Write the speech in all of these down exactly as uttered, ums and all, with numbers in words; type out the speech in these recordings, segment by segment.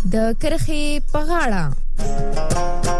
د کرخې په غاړه.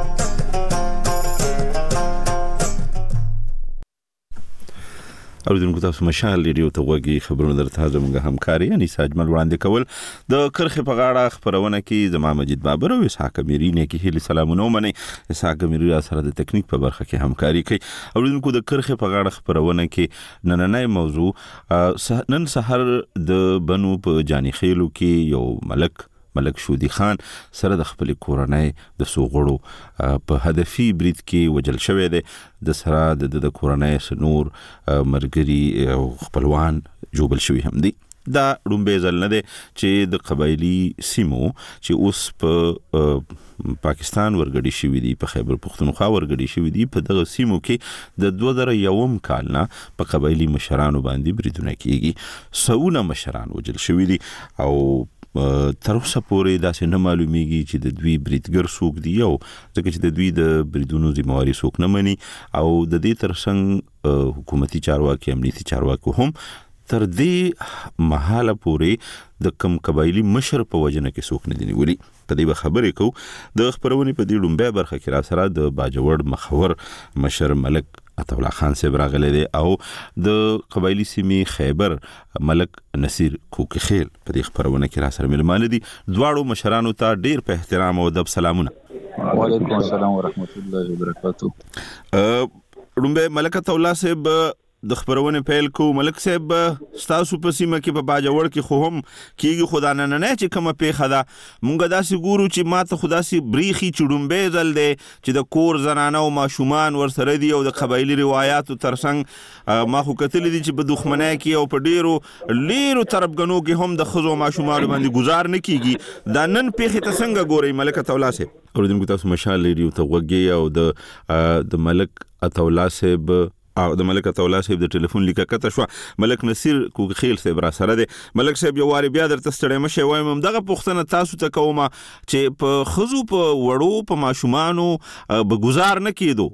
اوریدونکو تاسو مشال ریډیو ته وګورئ خبرونه درته زموږ همکاري انیس اجمل وړاندې کول د کرخې په غاړه خبرونه کې زما مجید بابر او اسحاق میری نه کې هلي سلامونه ومني. اسحاق میری سره د ټکنیک په برخه کې همکاري کوي. اوریدونکو د کرخې په غاړه خبرونه کې نننۍ موضوع نن سحر د بنو په جانی خېلو کې یو ملک ملک شودي خان سره د خپل کورنۍ د سوغړو په هدفي برید کې وجل شوی دی. د سره د کورنۍ سنور مرګري او خپلوان جوبل شوی هم دي. دا رومبه ځل نه دی چې د قبایلی سیمو چې اوس په پاکستان ورګړي شوی دي په خیبر پختونخوا ورګړي شوی دي په دغه سیمو کې د دوه زره یوم کال نه په قبایلی مشرانو باندې بریدونه کیږي. سونه مشران وجل شوی دي او تر اوسه پورې دا څه نه معلومیږي چې د دوی بریدګر څوک دی او ځکه چې د دوی د بریدونو ذمہواری څوک نه مني او د دې ترڅنګ حکومتي چارواکي امنیتي چارواکي هم تر دې محاله پورې د کم قبایلی مشر په وجنه کې څوک نه دی نیولي. په دې خبرې کو د خبرونې په دې ډومبه برخه کې را سره د باجوړ مخور مشر ملک عطاءالله خان صاحب راغلی دی او د قبایلی سیمې خیبر ملک نصیر کوکی خیل په دې خبرونه کې را سره ملمانه دي. دواړو مشرانو ته ډیر په احترام او ادب سلامونه. وعلیکم السلام ورحمت الله وبرکاتہ. ډومبه ملک عطاءالله صاحب د خبرونه پیل کو. ملک صاحب ستاسو په سیمه کې په باجوړ کې خو هم کیږي خدا نه نه چې کومه پیښه ده مونږ داسې ګورو چې ماته خدا سي بریخي چډومبه ځل دی چې د کور زنانه او ماشومان ورسره دي او د قبایلی روایتو ترڅنګ ما خو کتل دي چې په دښمنۍ کې او په ډیرو لیرو طرفګنو کې هم د خزو ماشومان باندې گزار نه کیږي. دا نن پیښه ته څنګه ګوري ملک عطاءالله صاحب؟ اوریدونکو تاسو مشال ریډیو ته وګورئ او د د ملک عطاءالله صاحب او د ملک عطاءالله صاحب د ټلیفون لیکه کته شو. ملک نصیر کوکی خیل صاحب را سره دی. ملک صاحب یو واری بیا درته ستړی مشه وایم هم دغه پوښتنه تاسو ته کومه چې په خزو په وړو په ماشومانو به گزار نه کېدو.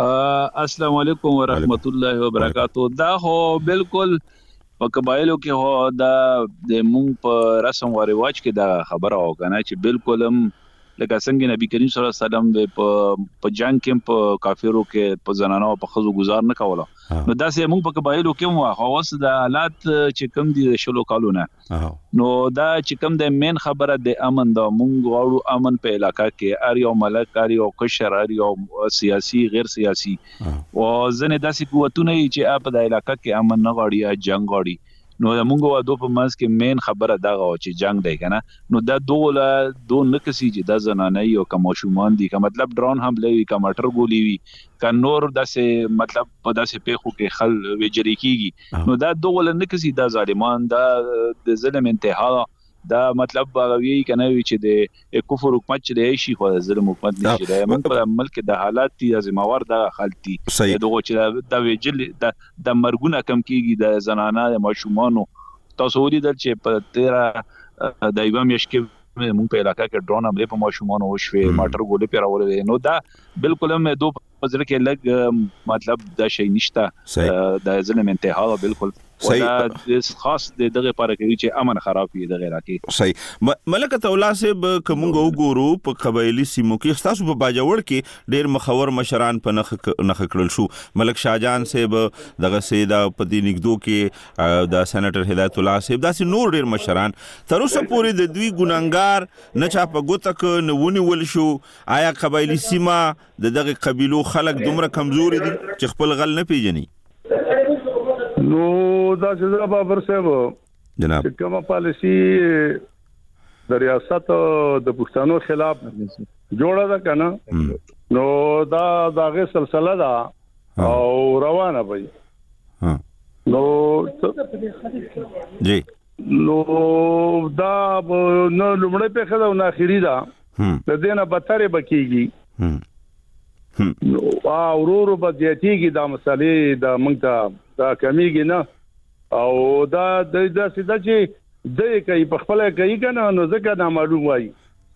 السلام علیکم ورحمت الله وبرکاتہ. دا هو بالکل په قبایلو کې هو دا د مونږ په رسم او رواج کې دا خبره او کنه چې بالکل هم لکه څنګه نبی کریم صلی الله علیه وسلم د په جنگ کې په کافرو کې په زنانو په خزو گزار نه کوله. نو دا سه موږ په قبایلو کې مو خواص د حالات چې کم دي شلو کالونه نو دا چې کم د مین خبره د امن د مونږ غواړو امن په علاقہ کې ار یو ملک ار یو کشر ار یو سیاسي غیر سیاسي او ځنه داسې قوتونه چې په د علاقہ کې امن نه غواړي جنگ غواړي. نو موږ و دوه په منځ کې مین خبره دا غو چې جنگ دی کنه. نو دا دوله دو نکسي چې د زنانه یو کوم شومان دي که مطلب ډرون حمله وي که مټر ګولي وي که نور داسې مطلب په داسې پیښو کې خل وجري کیږي. نو دا دوله نکسي دا ظالمان دا د ظلم انتها دا مطلب باغوي کنه وی چې د کفر حکومت چې دی شي خو ظلم حکومت نشي دی. موږ په ملک د حالات دي ازماور د خالتي دغه چې د ویجل د د مرګونه کم کیږي د زنانه د ماشومانو. تاسو ولې چې په تیرا د ایوام یشکي موږ په علاقہ کې ډرون حمله په ماشومانو وشوي ماټر ګولې پر اورل. نو دا بالکل هم دو پزره کې لګ مطلب دا شی نشته د ظلم انتها بالکل صحیح خاص د دغه لپاره کوي چې امن خراب وي دغه راکې. صحیح. ملک عطاءالله صاحب کومه وګورو په قبایلی سیمو کې تاسو په باجوړ کې ډیر مخور مشران په نخ نخ کړل شو. ملک شاهجان صاحب دغه سیدا په دې نګدو کې د سېنټر هدایت الله صاحب داسې نور ډیر مشران تر اوسه پورې د دوی ګناګار نه چا په ګوتک نه ونیول شو. آیا قبایلی سیمه د دغه قبیلو خلک دومره کمزوري دي چې خپل غل نه پیژني؟ نو دا چې بابر صاحب جناب کومه پالیسی د ریاست د پښتنو خلاف جوړه ده کنه نو دا دغه سلسله ده او روانه وي. ها نو جی نو دا نو لمړی په خله او اخیری ده د دینه بدتره بکیږي. نو او ورورو بدیاتیږي دا مسالې د موږ ته دا کمیږي نه او دا د داسې د چې د کوي په خپل کوي کنه نو ځکه دا معلوم وایي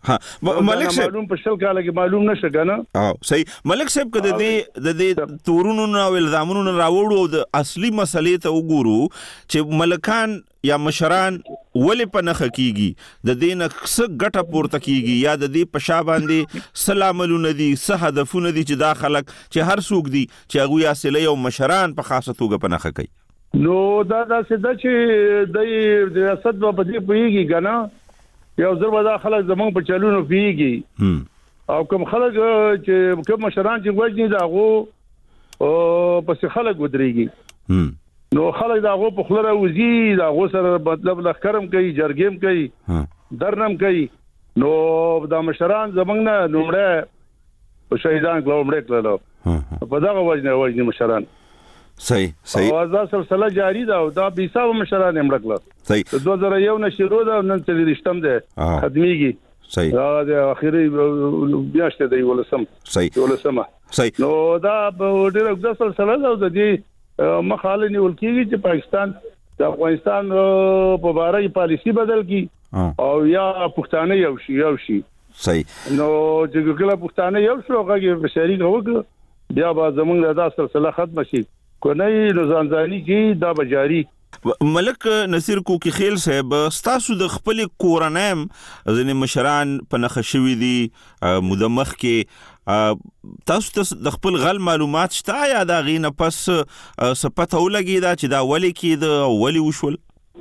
ها ملک صاحب معلوم په شل کال کې معلوم نشه کنه او صحیح ملک صاحب کده دې د دې تورونو او الزامونو راوړو د اصلي مسلې ته وګورو چې ملکان یا مشران ولې په نخ کیږي د دې نقص ګټه پورته کیږي یا د دې په شا باندې سلامونه دي سه هدفونه دي چې دا خلک چې هر څوک دي چې هغه یا سلی او مشران په خاصه توګه په نخ کوي نو دا دا څه چې د ریاست په دې پیږي کنه یو ځل ودا خلک زمونږ په چلونو پیږي او کوم خلک چې کوم مشران چې وځي دا غو او پس خلک ودرېږي نو خلک دا غو په خلره وزي دا غو سره مطلب لخرم کوي جرګیم کوي درنم کوي نو دا مشران زمنګ نه نومړه په شهیدان ګلومړه کړلو په دا وجنه وجنه مشران صحیح صحیح او دا سلسله جاری ده او دا بیساو مشران امړکړه صحیح دوه زره یو نه شروع ده نن څه رښتم ده ختميږي صحیح دا د اخیری بیاشته دی ولسم صحیح ولسمه صحیح نو دا ډیره د سلسله ده د دې مخاله نیول کیږي چې پاکستان د افغانستان په باره پالیسی بدل کی او یا پښتانه یو شي یو شي صحیح نو چې کله پښتانه یو شو هغه بشری کوګ بیا به زمونږ د سلسله ختم شي کو نه نوزانځاني کی دا بجاری ملک نصیر کوکی خیل صاحب ستاسو د خپل کورنیم ځنې مشران په نخښوي دي مدمخ کې تاسو ته د خپل غل معلومات شته یا دا غینه پس سپته ولګی دا چې دا ولی کې د ولی وشول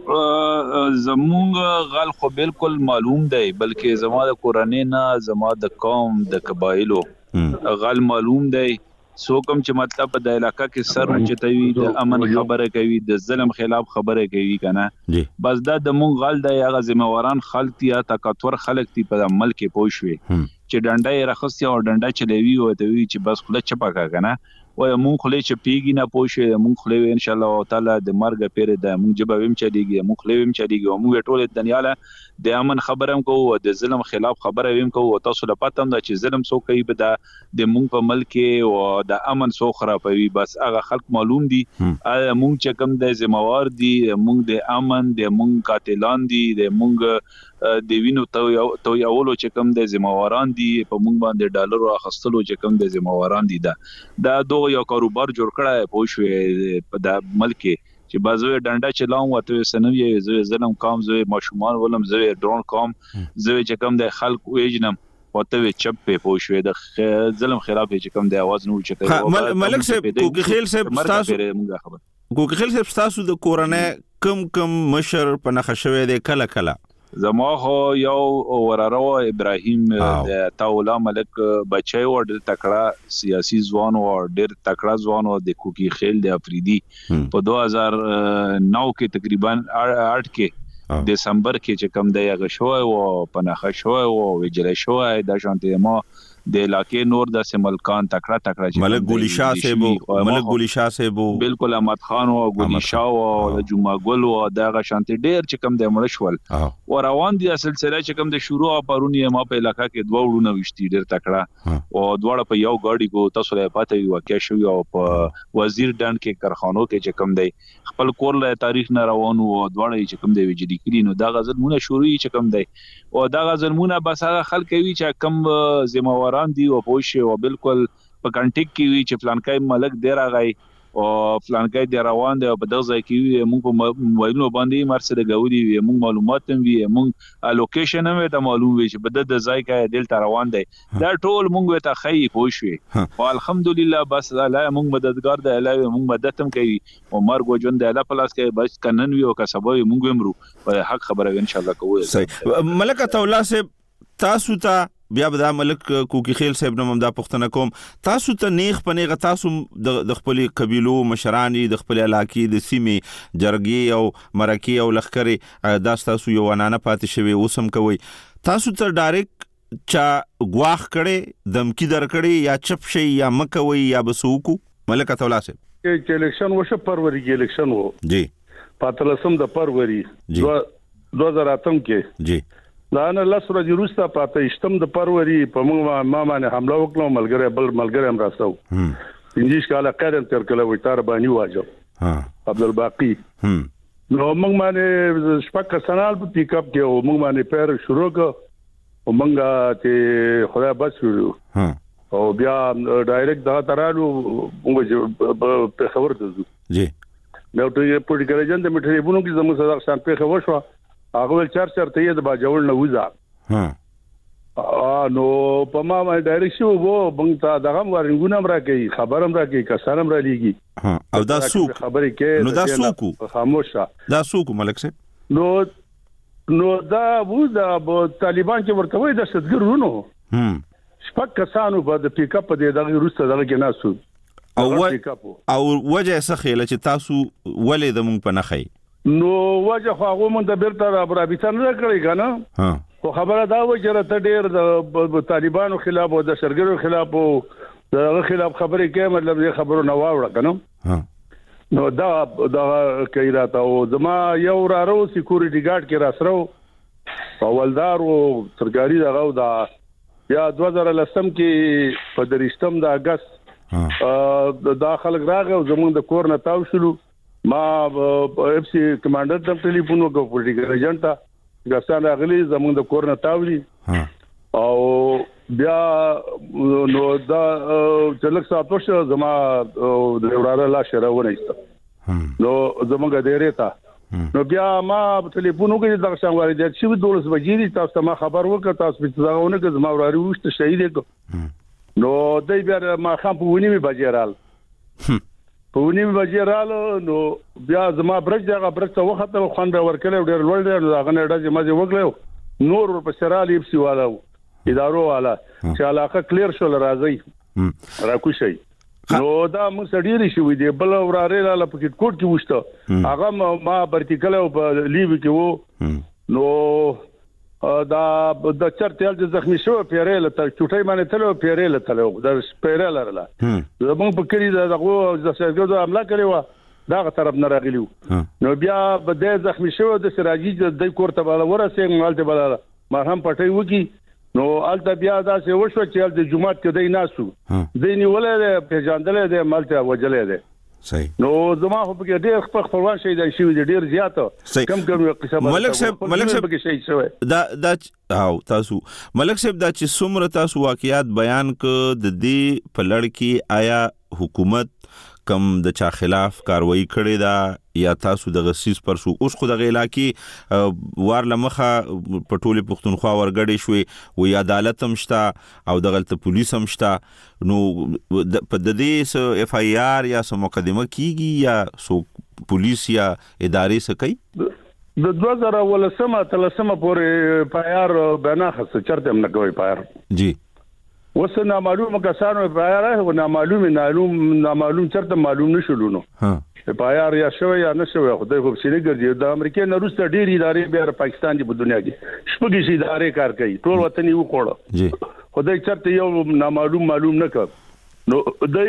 زمونږ غل خو بالکل معلوم دی بلکې زما د کورنۍ نه زما د قوم د قبایلو غل معلوم دی څوک هم چې مطلب د علاقہ کې سر چتوي د امن خبره کوي د ظلم خلاف خبره کوي کنه بس دا د مونږ غل د هغه ذمہواران خلک یا تکاتور خلک تی په عمل کې پوښوي چې ډنډای رخصتي او ډنډا چلوي او ته وی چې بس خله چپا کا کنه وای مونږ خله چې پیګی نه پوښي مونږ خله ان شاء الله تعالی د مرګ پیر د مونږ جوابم چلیږي مونږ خله ویم چلیږي مونږ ټول دنیا له د امن خبرم کوو او د ظلم خلاف خبره ویم کوو تاسو له پاتم دا چې ظلم سو کوي به د مونږ په ملک او د امن سو خرابوي بس هغه خلک معلوم دي مونږ چې کوم د ذمہوار دي مونږ د امن د مونږ قاتلان دي د مونږ د وینو تو یاولو چې کوم د ذمہواران دي په مونږ باندې ډالر اخستلو چې کوم د ذمہواران دي دا دا دوه یو کاروبار جوړ کړای پوښوي په د ملک چې بازوی ډنډا چلاوم وته سنوي زوی ظلم کوم زوی ماشومان ولم زوی ډرون کوم زوی چې کوم د خلک وېجنم وته چپ په پوښوي د ظلم خلاف چې کوم د आवाज نو چې ملک صاحب کوکی خیل صاحب تاسو کوکی خیل صاحب تاسو د کورنۍ کم کم مشر په نخښوي د کله کله زما خو یو ورارو ابراهیم د تاولا ملک بچي او د تکړه سیاسي ځوان او ډېر تکړه ځوان او د کوکی خیل د افریدي په دوه هزار نو کې تقریبا اټ کې دسمبر کې چې کم دی هغه شو او پناخه شو او وجل شو د شانتي ما د علاقې نور د سملکان تکړه تکړه ملک ګولی شاه صاحب ملک ګولی شاه صاحب بالکل احمد خان او ګولی شاه او جمعه ګل او دغه شانتي ډیر چې کم د مړ شول او روان دي سلسله چې کم د شروع پرونی ما په علاقہ کې دوه وړونه وشتي ډیر تکړه او دواړه په یو گاډي کو تاسو له پاتې واقع شو او په وزیر ډند کې کارخانو کې چې کم دی خپل کور له تاریخ نه روان او دواړه چې کم دی وجدي کړي نو دا غزلمونه شروعي چې کم دی او دا غزلمونه بس هغه خلک وی چې کم ذمہ دي او پوښي او بالکل په کنټیک کې وی چې فلانکای ملک دی راغی او فلانکای دی روان دی او په دغه ځای کې موږ په موبایلونو باندې مرسته غوډي وی موږ معلومات هم وی موږ لوکیشن هم ته معلوم وی چې په د ځای کې دلته روان دی دا ټول موږ ته خی پوښي او الحمدلله بس الله موږ مددگار دی الله موږ مدد هم کوي او مرګ ژوند دی الله پلاس کې بس کنن وی او کسبوي موږ امرو په حق خبره ان شاء الله کوو صحیح ملک تولا سے تاسو ته بیا به دا ملک کوکی خیل صاحب نوم دا پښتنه کوم تاسو ته نیغ پنیغه تاسو د خپل قبيلو مشرانی د خپل علاقې د سیمې جرګي او مرکی او لخرې دا تاسو یو ونانه پاتې شوی اوسم کوي تاسو ته ډایرک چا غواخ کړي دمکی در کړي یا چپ شي یا مکوي یا بسوکو ملک تولا صاحب چې الیکشن وشه پروری کې الیکشن وو جی پاتلسم د پروری دوه هزار اتم کې جی دا نه لاس ورځې وروسته پاته اشتم د پروری په موږ ما باندې حمله وکړو ملګری بل ملګری هم راستو پنځه کاله قرن تر کله وي تر باندې واجو ها عبد الباقی نو موږ باندې شپږ کسانال په پیک اپ کې او موږ باندې پیر شروع کړ ومنګه ته خدای بس ویلو ها او بیا ډایرکټ دا ترالو موږ په خبر ته ځو جی نو ته پولیټیکل ایجنټ د میټریبونو کې زموږ صدر شان په خبر شو هغه ول چار چار ته د باجوړ نه وځه ها نو په ما باندې ډایرکټ شو وو بنګ ته دغه ورنګونم راکې خبرم راکې کسانم را لېږي ها او دا سوق خبرې کې نو دا سوق خاموشه دا سوق ملک صاحب نو نو دا وو دا طالبان چې ورته وای د شتګرونو هم شپږ کسانو په د پیک اپ د دغه روسته دغه کې ناسو او و... او وجه څه خېله چې تاسو ولې د مونږ په نخې نو وجه خو هغه مونږ د بیرته رابطه نه کړی کنه ها خو خبره دا و چې راته ډېر د طالبانو خلاف او د شرګرو خلاف او دغه خلاف خبرې کوي مطلب دې خبرو نه واوړه کنه ها نو دا دا کوي راته او زما یو رارو سکیورټي ګارد کې راسرو اولدار او سرکاري دغه دا یا دوه هزار لسم کې په درشتم د اگست ا د خلک راغو زمونږ د کور نه تاو شلو ما اف سي کمانډر ته ټلیفون وکړ پولیټیکل ایجنټ ته ګسان راغلی زمونږ د کور نه تاولي او بیا نو دا چلک ساتو شو زما د وړاله لا شراونه است نو زمونږ د ریتا نو بیا ما ټلیفون وکړ د شام واري د شي دولس بجې دي تاسو ما خبر وکړ تاسو په ځاونه کې زما وراري وشته شهید کو نو دای بیا ما خام په ونی می بجیرال په ونی می بجیرال نو بیا زما برج دغه برج ته وخت خوند ورکړل ډېر لوړ ډېر هغه نه ډځه ما وکړو نور په سرال ایف سی والو ادارو والا چې علاقه کلیر شول راځي راکو شي نو دا موږ سړي شو دی بل وراره لاله پکټ کوټ کې وشته هغه ما برتیکل او لیو کې وو نو دا د چرته د زخمی شو پیرل ته چټای باندې تلو پیرل تلو د پیرل لرله زمون په کړي دغه د سرګو عمله کړی و دا طرف نه راغلیو نو بیا بده زخمی شو د سراجي د کورته بل ورسې مالته بل ما هم پټي وکی نو الته بیا دا څه وشو چې د جمعه کې دای ناسو دیني ولې په ځاندلې د مالته وجلې ده صحیح نو زما خو په ډېر خپل خپلوان شي د شي ډېر زیاته کم کم قصه ملک صاحب ملک صاحب کې شي شوی دا دا او تاسو ملک صاحب دا چې څومره تاسو واقعیات بیان ک د دې په لړ کې آیا حکومت کم د چا خلاف کاروایی کړې ده یا تاسو د غسیس پر شو اوس خو د علاقې وار لمخه په ټوله پښتونخوا ورګړې شوې و عدالت هم شته او د غلطه پولیس هم شته نو په د دې اف آی آر یا سم مقدمه کیږي یا سو پولیس یا ادارې څه کوي د دوه هزار ولسمه تلسمه پورې پایار بنا خص چرته هم نه کوي پایار جی وسه نامعلوم کسانو پایار او نامعلوم معلوم نامعلوم چرته معلوم نشولونو ها پایار یا شوی یا نه شوی خدای خو سینې ګرځي د امریکا نه روسته ډېری ادارې بیا پاکستان دی په دنیا کې شپږی شي ادارې کار کوي ټول وطن یو خوړه جی خدای چرته یو نامعلوم معلوم نه کړ نو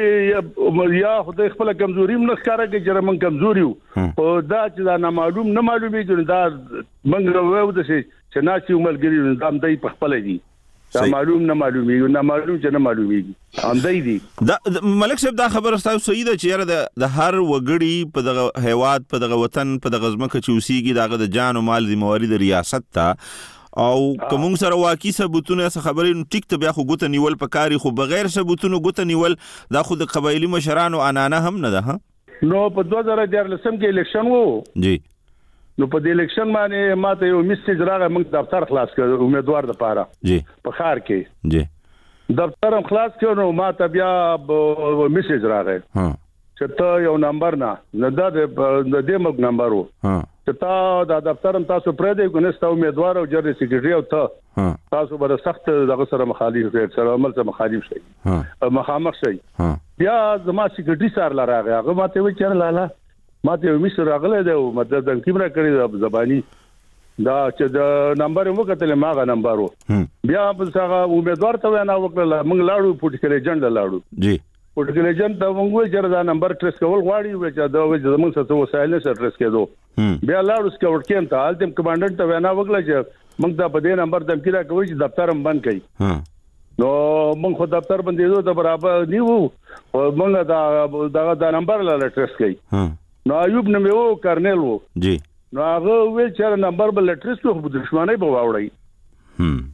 د یا خدای خپل کمزوري نه ښکارا کې چې من کمزوري او دا چې دا نامعلوم نه معلومي چې دا منګ وو د شي چې ناشي عملګری دام دای په خپل دي دا معلوم نه معلومي نه معلوم چې نه معلومي هم دای دي دا ملک صاحب دا خبر تاسو صحیح ده چې یاره د هر وګړي په دغه هیواد په دغه وطن په دغه ځمکه چې اوسېږي دغه د جان او مال ذمہواری د ریاست ته او کوم سره واقعي ثبوتونه څه خبرې نو ټیک ته بیا خو ګوت نیول پکاري خو بغیر ثبوتونو ګوت نیول دا خو د قبایلی مشرانو انانه هم نه ده ها نو په دوه هزار دیارلسم کې الیکشن وو جی نو په دې الیکشن باندې ماته یو میسج راغی موږ دفتر خلاص کړ امیدوار د پاره جی په خار کې جی دفتر هم خلاص کړ نو ماته بیا میسج راغی ها چې ته یو نمبر نه نه د دې مګ نمبر وو ها چې تا د دفتر هم تاسو پرې دی کو نه ستاسو امیدوار او جرنل سیکریټری او ته تاسو به سخت دغه سره مخالف یې سره عمل سره مخالف شي ها مخامخ شي ها بیا زما سیکریټری سره لراغه هغه ماته وی چې لاله ماته یو میسر راغله دی او مدد د کیمرا کړی د زبانی دا چې د نمبر مو کتل ماغه نمبر وو بیا په څنګه امیدوار ته وینا وکړه موږ لاړو پولیټیکل ایجنټ لاړو جی پولیټیکل ایجنټ ته موږ چې دا نمبر ټریس کول غواړي چې دا زموږ څه وسایل نه ټریس کېدو بیا لاړو سکاوټ کېم ته الټیم کمانډنټ ته وینا وکړه چې موږ دا په دې نمبر د کیرا کوي چې دفتر هم بند کړي نو موږ خو دفتر بندې دوه برابر نیو موږ دا دا نمبر لاله ټریس کړي نو ایوب نه مې وو کرنل وو جی نو هغه ویل چې نمبر بل لټریس کو په دښمنۍ په واوړی هم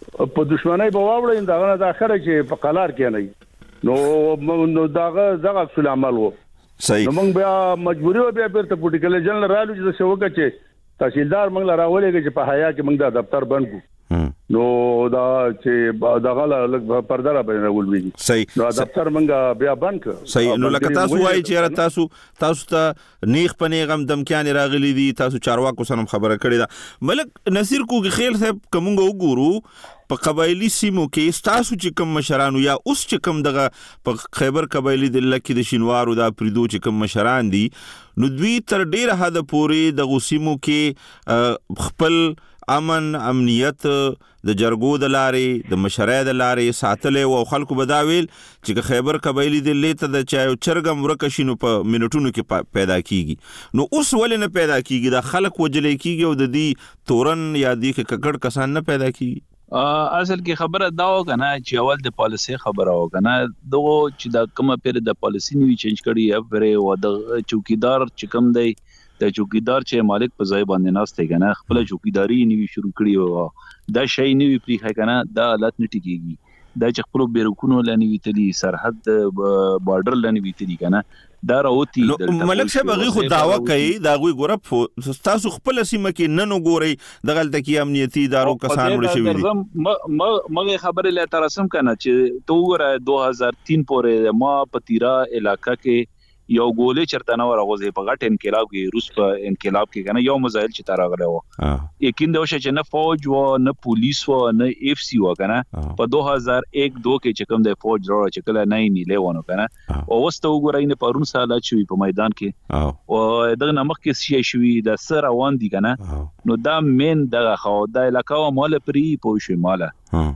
په دشمنی په واوړې دغه د اخره چې په قلار کې نه نو نو دغه دغه اصل عمل وو صحیح نو موږ بیا مجبوری و بیا بیرته پولیټیکل جنرال رالو چې څه وکړي چې تحصیلدار موږ راولېږي چې په حیا کې موږ د دفتر بند کو نو دا چې دغه لږ پرده را باندې راولوي صحیح نو دفتر موږ بیا بند کړ صحیح نو لکه تاسو وایي چې تاسو تاسو ته نیغ پنیغ هم دمکیان راغلي دي تاسو چارواکو سره خبره کړې ده ملک نصیر کوږ خیل صاحب کومه وګورو په قبایلی سیمو کې تاسو چې کوم مشران یا اوس چې کوم دغه په خیبر قبایلی د لکه د شینوارو د پریدو چې کوم مشران دي نو دوی تر ډیره حد پورې د غسیمو کې خپل امن امنیت د جرګو د لارې د مشرۍ د لارې ساتلې او خلکو بداویل چې خیبر قبایلی د لیته د چایو چرګم ورکشینو په منټونو کې پیدا کیږي نو اوس ولې نه پیدا کیږي د خلک وجلې کیږي او د دې تورن یا د ککړ کسان نه پیدا کیږي اصل کې خبره دا و کنه چې اول د پالیسي خبره و کنه دغه چې د کومه پیر د پالیسي نیو چینج کړي یا پرې و د چوکیدار چې کوم دی د چوکیدار چې مالک په ځای باندې ناشته کنه خپل چوکیداری نیو شروع کړی و دا شی نیو پری کنه دا حالت نه ټیکيږي دا چې خپل بیرکونو لنی ویتلی سرحد بارډر لنی ویتلی کنه دا راوتی ملک صاحب هغه خو داوا کوي دا غوي ګور تاسو خپل سیمه کې نن وګورئ دغه تکي امنیتي ادارو کسان ور شوی دي مګه خبره لا ترسم کنه چې تو وګوره دو هزار تین پورې ما پتیرا علاقہ کې یو ګولې چرته نو راغوځي په غټ انقلاب کې روس په انقلاب کې کنه یو مزایل چې تار غلې و یقین دا چې نه فوج و نه پولیس و نه اف سی و کنه په دو هزار یک دو کې چې کوم د فوج راو چې کله نه نیلې ونه کنه او وسته وګورئ نه پرون ساله چې په میدان کې او دغه نمخ کې شي شوی د سر روان دي کنه نو دا مين دغه خو د علاقې مال پری پوه شي مال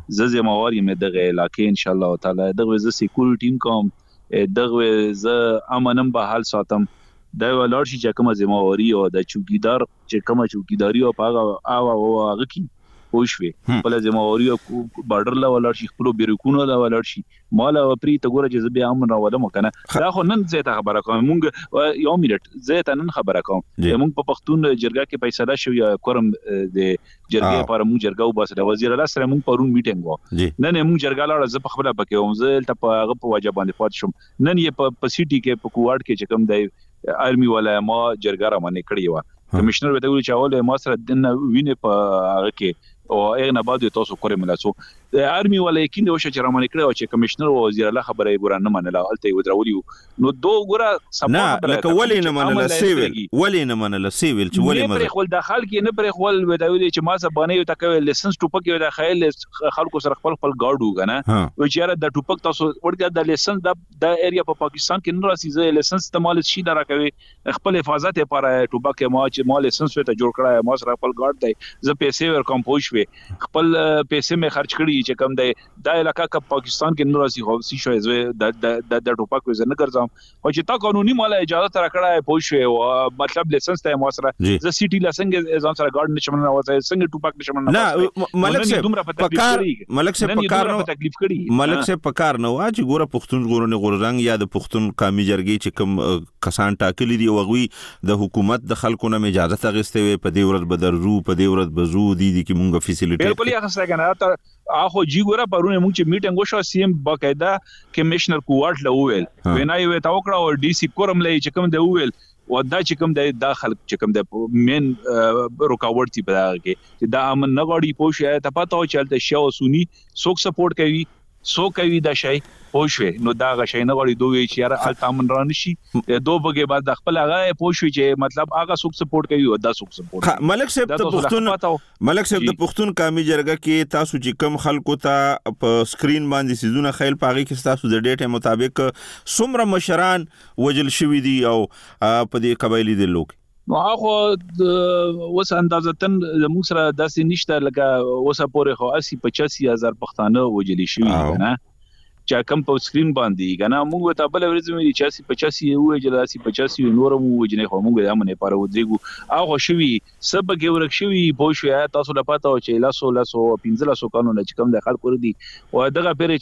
زه زمواري مې دغه علاقې ان شاء الله تعالی دغه ز سکیورټی ټیم کوم دغه ز امنم به حال ساتم دا ولر شي چې کومه ذمہواری او د چوکیدار چې کومه چوکیداری او هغه او هغه کی پوښوي په ذمہواری او بارډر لا ولر شي خپل بیرکونو لا ولر شي مال او پری ته ګوره چې بیا امن راولم کنه دا خو نن زه ته خبره کوم مونږ یو منټ زه ته نن خبره کوم مونږ په پښتون جرګه کې فیصله شو یا کوم د جرګې لپاره مونږ جرګه وباسه د وزیر الله سره مونږ پرون میټینګ وو نن مونږ جرګه لاړه زه په خبره پکې وم زه ته په هغه په واجب باندې پات شم نن یې په سیټي کې په کوارډ کې چې کوم دی ارمي ولا ما جرګه را باندې کړی و کمشنر وته ویل چې اول ما سره د وینې په هغه کې او هغه نه بعد تاسو کورې ملاسو د ارمي ولا یقین دی چې را باندې کړی او چې کمشنر او وزیر الله خبره یې ګور نه منله الته ودرولي نو دو ګوره سپورټ لکه ولې نه منله سیویل ولې نه منله سیویل چې ولې مزه خپل داخل کې نه پر خپل وداوی چې ما سره باندې یو تکوي لایسنس ټوپک یو د خیال خلکو سره خپل خپل ګاډو غنه او چې را د ټوپک تاسو ورګه د لایسنس د د ایریا په پاکستان کې نه راسي زه لایسنس استعمال شي نه راکوي خپل حفاظت لپاره ټوپک ما چې ما لایسنس ته جوړ کړای ما سره خپل ګاډ دی زه پیسې ور کوم پوښوي خپل پیسې مې خرج کړی چې کم دی دا علاقہ کا پاکستان کې نه راسي خو سي شوي د د د ټوپک وزه نه ګرځم او چې تا قانوني مال اجازه تر کړای پوښوي او مطلب لایسنس ته ما سره ز سيټي لاسنګ ځان سره ګاډ نشم نه وځي څنګه ټوپک نشم نه نه ملک صاحب پکار ملک صاحب پکار نو تکلیف کړی ملک صاحب پکار نو چې ګوره پښتون ګورنه غورنګ یا د پښتون قومي جرګې چې کوم کسان ټاکلي دي وغوي د حکومت د خلکو نه اجازه تغسته وي په دې ورځ بدرزو په دې ورځ بزو دي دي کې مونږه فیسیلیټي بالکل هغه څنګه نه اخو جی ګوره پرونه موږ چې میټینګ وشو سیم باقاعده کمشنر کوارټ لوول وینای وې تا وکړه او ډي سي کورم لې چې کوم دی وویل و دا چې کوم دی داخل چې کوم دی مین رکاوټ تی په هغه کې چې دا امن نه غړي پوښه ته پته او چلته شو سونی څوک سپورټ کوي سو کوي دا شي پوښوي نو دا غشي نه غړي دوی چې یاره التامن ران شي دو بګه بعد خپل هغه پوښوي چې مطلب هغه څوک سپورټ کوي او دا څوک سپورټ ملک صاحب د پښتون ملک صاحب د پښتون قومي جرګه کې تاسو چې کم خلکو ته په سکرین باندې سيزونه خیل پاغي کې تاسو د ډیټا مطابق څومره مشران وجل شوی دي او په دې قبایلی د لوک نو هغه وس اندازتن موږ سره داسې نشته لکه وسه پورې خو اسی پچاسی هزار پښتانه وجلی شوی نه چې کم په سکرین باندې کنه موږ ته بل ورځ مې چې پچاسی وې چې پچاسی نور مو وجنې خو موږ د امنه پاره ودرېګو هغه شوی سبا کې ورک شوی پوه شو یا تاسو لا پاتو چې لاسو لاسو پنځلسو قانون چې کم د خلکو دي او دغه پرې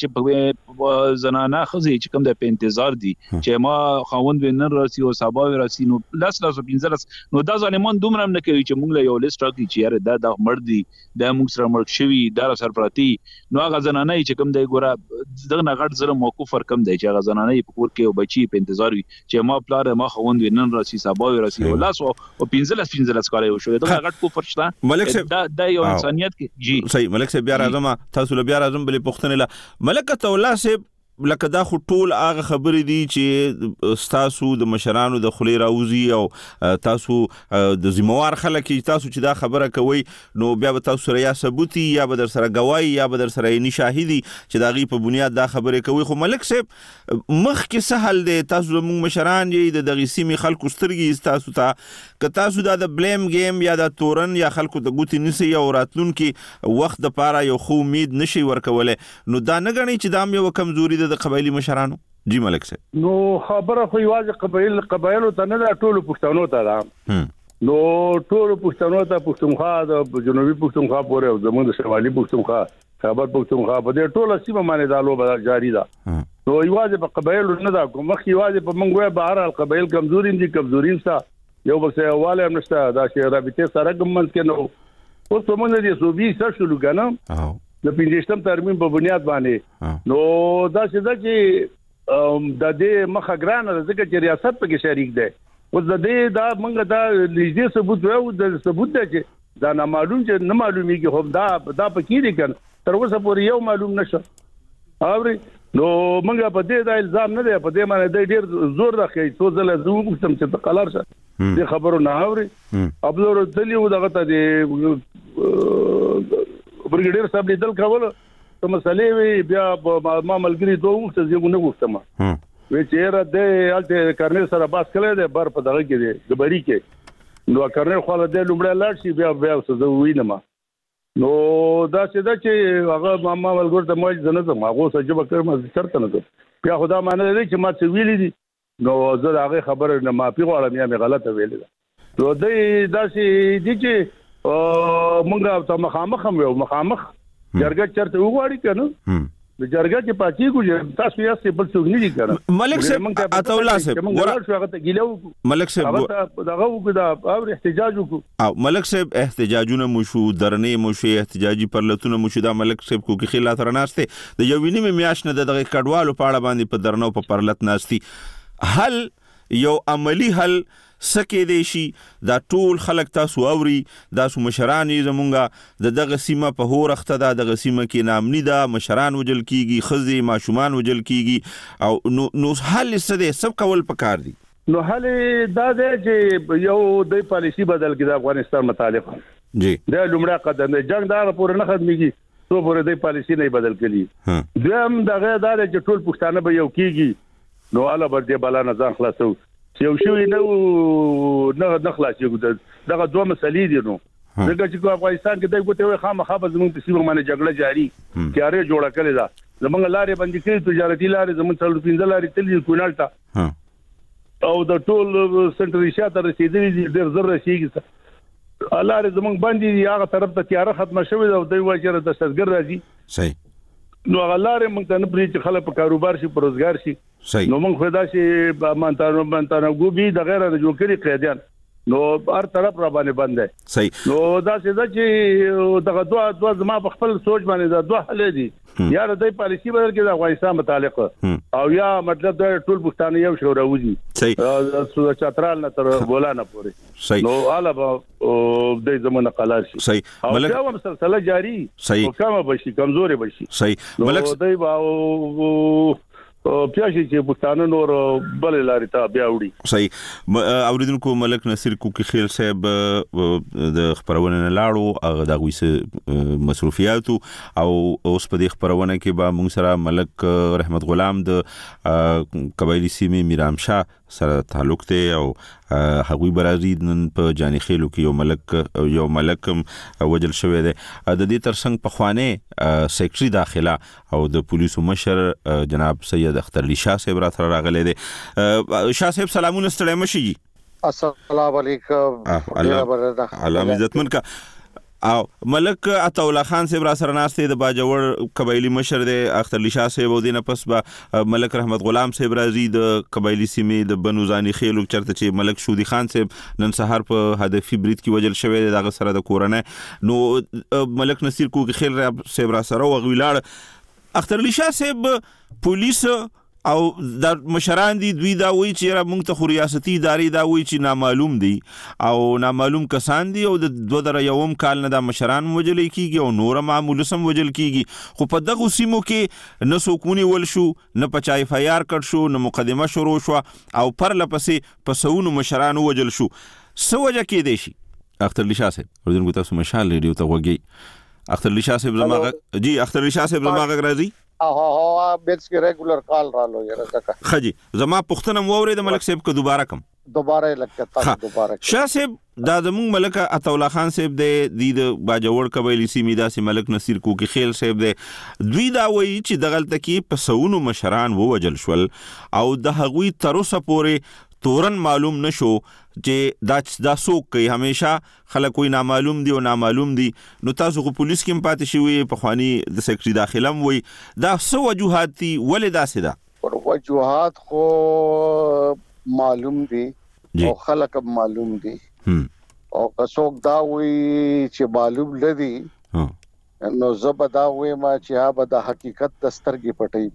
چې زنانه خزي چې کم د په انتظار دي چې ما خوند وینر راسي او سبا راسي نو لاس لاسو پنځلس نو دا ځانمون دومره نه کوي چې موږ له یو لیست راکړي چې یاره دا د مړ دي د موږ سره مړ شوی دا سرپراتی نو هغه زنانه چې کم دی ګوره دغه غټ زره موقوف ورکم دی چې هغه زنانه په کور کې او بچي په انتظار وي چې ما پلار ما خوند وینن راسي سبا راسي او لاس او پنځلس پنځلس کال یو شو دغه غټ کوفر شته دا د یو انسانيت کې جی صحیح ملک صاحب بیا راځم تاسو له بیا راځم بلې پښتنه لا ملک تولا صاحب لکه دا خو ټول هغه خبرې دي چې تاسو د مشرانو د خلی راوزي او تاسو د ذمہوار خلک تاسو چې دا خبره کوي نو بیا به تاسو سره یا ثبوتي یا به در سره گواهی یا به در سره یې شاهدي چې دا غي په بنیاد دا خبره کوي خو ملک صاحب مخ کې سهل دی تاسو زموږ مشران یې د دغه سیمې خلکو سترګې تاسو ته که تاسو دا د بلیم گیم یا د تورن یا خلکو د ګوتی نسی او راتلون کې وخت د پاره یو خو امید نشي ورکوله نو دا نه غني چې دا یو کمزوري د قبایلی مشرانو جی ملک صاحب نو خبره خو یوازې قبایل قبایلو ته نه ټولو پښتنو ته ده نو ټولو پښتنو ته پښتونخوا د جنوبي پښتونخوا پورې او زموږ د شمالي پښتونخوا خبر پښتونخوا په دې ټوله سیمه باندې دا لوبه جاری ده نو یوازې په قبایلو نه ده کوم مخ یوازې په منګوي بهر القبایل کمزوري دي کمزوري څه یو بس واله نشته دا چې رابطه سره ګمنځ کې نو اوس موږ دې صوبې سره شلو کنه د پنځشتم ترمیم په بنیاد باندې نو دا چې دا چې د دې مخه ګرانه ځکه چې ریاست په کې شریک دی اوس د دې دا موږ دا لږه ثبوت وو د ثبوت دی چې دا نه معلوم چې نه معلومي کې خو دا دا پکې دي کنه تر اوسه پورې یو معلوم نشه اوري نو موږ په دې دا الزام نه دی په دې باندې د ډیر زور راخی څو ځله زه وګورم چې تقلار شه دې خبرو نه اوري ابلور دلیو دغه ته دی برګډیر صاحب لیدل کول ته مسلې وی بیا ما ملګری دوه وخت زه نه وختم وی چې را دې الته کرنل سره باس کړی دی بر په دغه کې دی د بری کې نو کرنل خو له دې لومړی لاړ شي بیا بیا څه زه وینم نو دا چې دا چې هغه ما ملګر ته مې ځنه ته هغه څه جواب کړم چرته نه بیا خدا معنی دی چې ما څه ویلې دي نو زه هغه خبره نه معافي غواړم یا مې غلطه ویلې ده نو دې دا چې دي چې مونږه ته مخامخ هم یو مخامخ جرګه چرته وغواړي کنه د جرګه کې پاتې کوی تاسو یې څه بل څه نه دي کنه ملک صاحب عطاءالله صاحب ملک صاحب دغه وکړه او احتجاج وکړو او ملک صاحب احتجاجونه مو شو درنې مو شو احتجاجي پرلتونه مو شو دا ملک صاحب کو کې خلاف راناسته د یو ویني میاش نه دغه کډوالو پاړه باندې په درنو په پرلت ناشتي حل یو عملی حل سکه دی شي دا ټول خلک تاسو اوري دا سو مشرانی زمونږه د دغه سیمه په هورخته دا دغه سیمه کې نامنی دا مشران وجل کیږي خزي ماشومان وجل کیږي او نو نو حل څه دی سب کول پکار دي نو حل دا دی چې یو د پالیسی بدل کړي د افغانستان متعلق جی دا لومړی قدم دی جنگ دا پورې نه ختميږي څو پورې د پالیسی نه بدل کړي دویم دغه دا چې ټول پښتانه به یو کیږي نو الله بر دې بالا نه ځان خلاصو یو شوی نو نه نه خلاصي دغه دوه مسلې دي نو دغه چې افغانستان کې دغه ته خامخا به زموږ په سیمه باندې جګړه جاری کیاره جوړه کړې ده زموږ لارې باندې کې تجارتي لارې زموږ څلور پنځه لارې تلې کونال ته او د ټول سنټر شاته رسیدلې دي ډېر زر رسیدي لارې زموږ باندې هغه طرف ته تیاره ختمه شوې ده او دوی واجر د شتګر راځي صحیح نو غلاره موږ ته نه پری چې خلک په کاروبار شي په روزګار شي نو موږ خدا شي مانتانو مانتانو ګوبي د غیر د جوړ کړي قیدیان نو هر طرف را باندې بند دی صحیح نو دا چې دا چې دغه دوه دوه زما په خپل سوچ باندې دا دوه حل دي یا د پالیسی بدل کې د افغانستان متعلق او یا مطلب دا ټول پښتانه یو شو راوځي صحیح سو چترال نه تر بولانه پورې صحیح نو اله د زمونه قلار شي صحیح ملک او مسلسله جاری صحیح او کومه بشي کمزوري بشي صحیح ملک دوی با پیاشي چې پښتانه نور بل لارې ته بیا وړي صحیح اوریدونکو ملک نصیر کوکی خیل صاحب د خبرونه نه لاړو هغه د غوښه مصروفیات او اوس په دې خبرونه کې به موږ سره ملک رحمت غلام د قبایلی سیمې میرام شاه سره تعلق دی او هغوی برازي نن په جاني خېلو کې یو ملک یو ملک وجل شوی دی. د دې ترڅنګ په خوانه سیکرټري داخله او د پولیسو مشر جناب سید اختر علي شاه صاحب را راغلی دی. شاه صاحب سلامونه ستړي مشي. السلام علیکم. الله عزتمن کا او ملک عطاءالله خان صاحب را سره ناشته د باجوړ قبایلی مشر دی اختر علي شاه صاحب او دینه پس به ملک رحمت غلام صاحب راځي د قبایلی سیمې د بنو زانی خېلو چرته چې ملک شودي خان صاحب نن سحر په هدفي برید کې وجل شوی دی دغه سره د کورنۍ نو ملک نصیر کوکي خیل صاحب را سره وغویلاړ اختر علي شاه صاحب پولیس او د مشران دي دوی دا وایي چې را مونږ ته خو ریاستي ادارې دا وایي چې نامعلوم دي او نامعلوم کسان دي او د دوه زره یوم کال نه دا مشران وجل کیږي او نور معمول سم وجل کیږي خو په دغه سیمو کې نه سکونی ول شو نه پچای فیار کړ شو نه مقدمه شروع شو او پر لپسې په سونو مشران وجل شو سو وجه کې دی شي. اختر علي شاه صاحب ورته تاسو مشال ریډیو ته وګي اختر علي شاه صاحب زماغه جی اختر علي شاه صاحب زماغه راځي ها ها بیس کې ریګولر کال رالو یره تک خجی زما پښتنه مو ورې د ملک صاحب کو دوباره کم دوباره لکه دوباره شاه صاحب دا زمون ملک عطاءالله خان صاحب د د باجوړ قبایلی سیمې داسې ملک نصیر کوکي خیل صاحب د دوی دا وایي چې دغلت کې په سونو مشران ووجل شول او د هغوی تر اوسه پورې تورن معلوم نشو چې دا دا څوک کوي همیشه خلک وي نامعلوم دي او نامعلوم دي نو تاسو خو پولیس کې پاتې شوی په خواني د سیکرټري داخله وي دا څه وجوهات دي ولې داسې ده وجوهات خو معلوم دي او خلک معلوم دي او څوک دا وي چې معلوم لدی نو زه دا وي ما چې ها به د حقیقت د سترګې پټي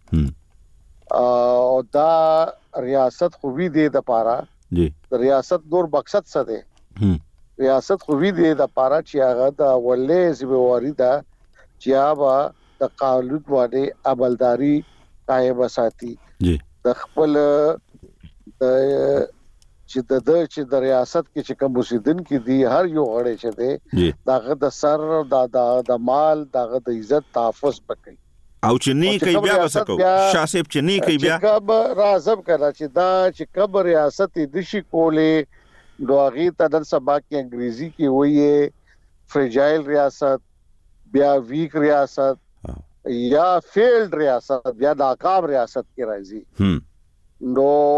بیا او دا ریاست خو وی دی د پاره جی ریاست نور مقصد څه دی ریاست خو وی دی د پاره چې هغه د ولې ذمہواری ده چې هغه د قانون باندې عملداري قائم ساتي جی د خپل د چې د چې د ریاست کې چې کوم اوسیدن کې دی هر یو غړي چې دی دغه د سر د د مال دغه د عزت تحفظ وکړي او چې نه کوي بیا وسکو شاه صاحب چې نه کوي بیا کب راځم کړه چې دا چې کب ریاست د شي کولې دوغي تدل سبا کې انګریزي کې وایي فرجایل ریاست بیا ویک ریاست یا فیلډ ریاست بیا ناکام ریاست کې راځي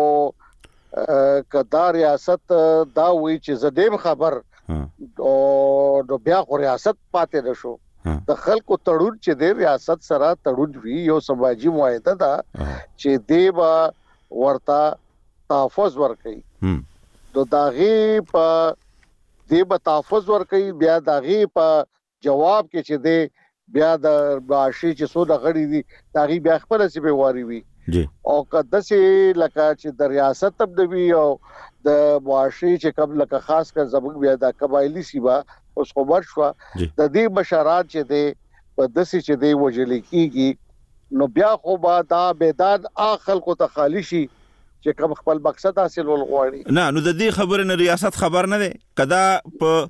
نو کدا ریاست دا وایي چې زدیم خبر او نو بیا خو ریاست پاتې نشو د خلکو تړون چې د ریاست سره تړون وی یو سماجی معاهده ده چې دیبا ورتا تحفظ ورکړي نو داغي په دیبا تحفظ ورکړي بیا داغي په جواب کې چې دی بیا د باشي چې سو د غړي دي داغي بیا خپل سی واری وی او کده سي لکه چې د ریاست تبدوی او د معاشي چې کوم لکه خاص کر زموږ بیا د قبایلی سیبا اوس خبر شو د دې بشارات چې دی په دسي چې دی وجل کیږي نو بیا خو با دا میدان اخل کو تخالی شي چې کوم خپل مقصد حاصل ول غواړي نه نو د دې خبره نه ریاست خبر نه ده کدا په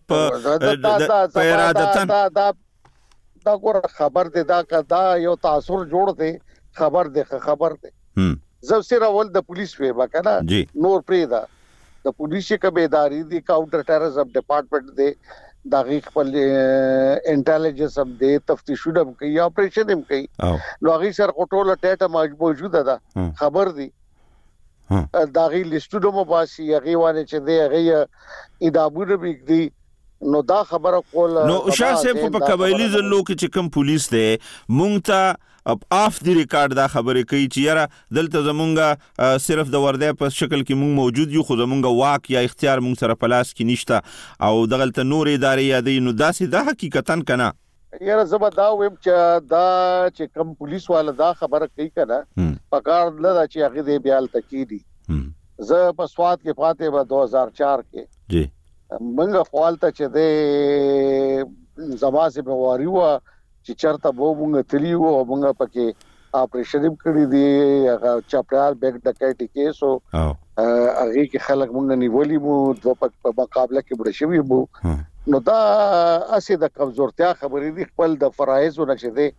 په ارادتن دا دا دا ګور خبر دی دا کدا یو تاثر جوړ دی خبر دی خبر دی زو سره ول د پولیس وی وکنه نور پری دا د پولیس کې اداري دي کاونټر ټیرریزم ډپارټمنټ دی دغه خپل انټيليجنس هم دی تفتیشونه کوي اپریشن هم کوي نو هغه سره ټوله ډیټا موجوده ده خبر دی دغه لیستونو مباسي هغه وانه چې دی هغه ادابونه بيګ دی نو دا خبره کول نو شاه صاحب په قبایلی زلو کې چې کوم پولیس دی مونږ ته اب اف دی ریکارډ دا خبره کوي چې یاره دلته زمونږه صرف د ورده په شکل کې مونږ موجود یو خو زمونږه واک یا اختیار مونږ سره پلاس کې نشته او دغلته نور ادارې یادې نو داسې دا حقیقتا کنه یاره زما دا ویم چې دا چې کوم پولیس والا دا خبره کوي کنه پکار نه دا چې هغه دې بیال تکیدي زه په سواد کې پاتې و دو هزار چار کې جی منګه فعال ته چې دې زما سي بواري و چې چرته وو مونږ تلیو او مونږ پکې اپریشن کړی دی هغه چاپړال بیگ ډکایټي کیس او هغه کې خلک مونږ نیولې مو د په مقابله کې بډ شوی وو نو دا اسې د کمزورتیا خبرې دي خپل د فرایض ونشي دي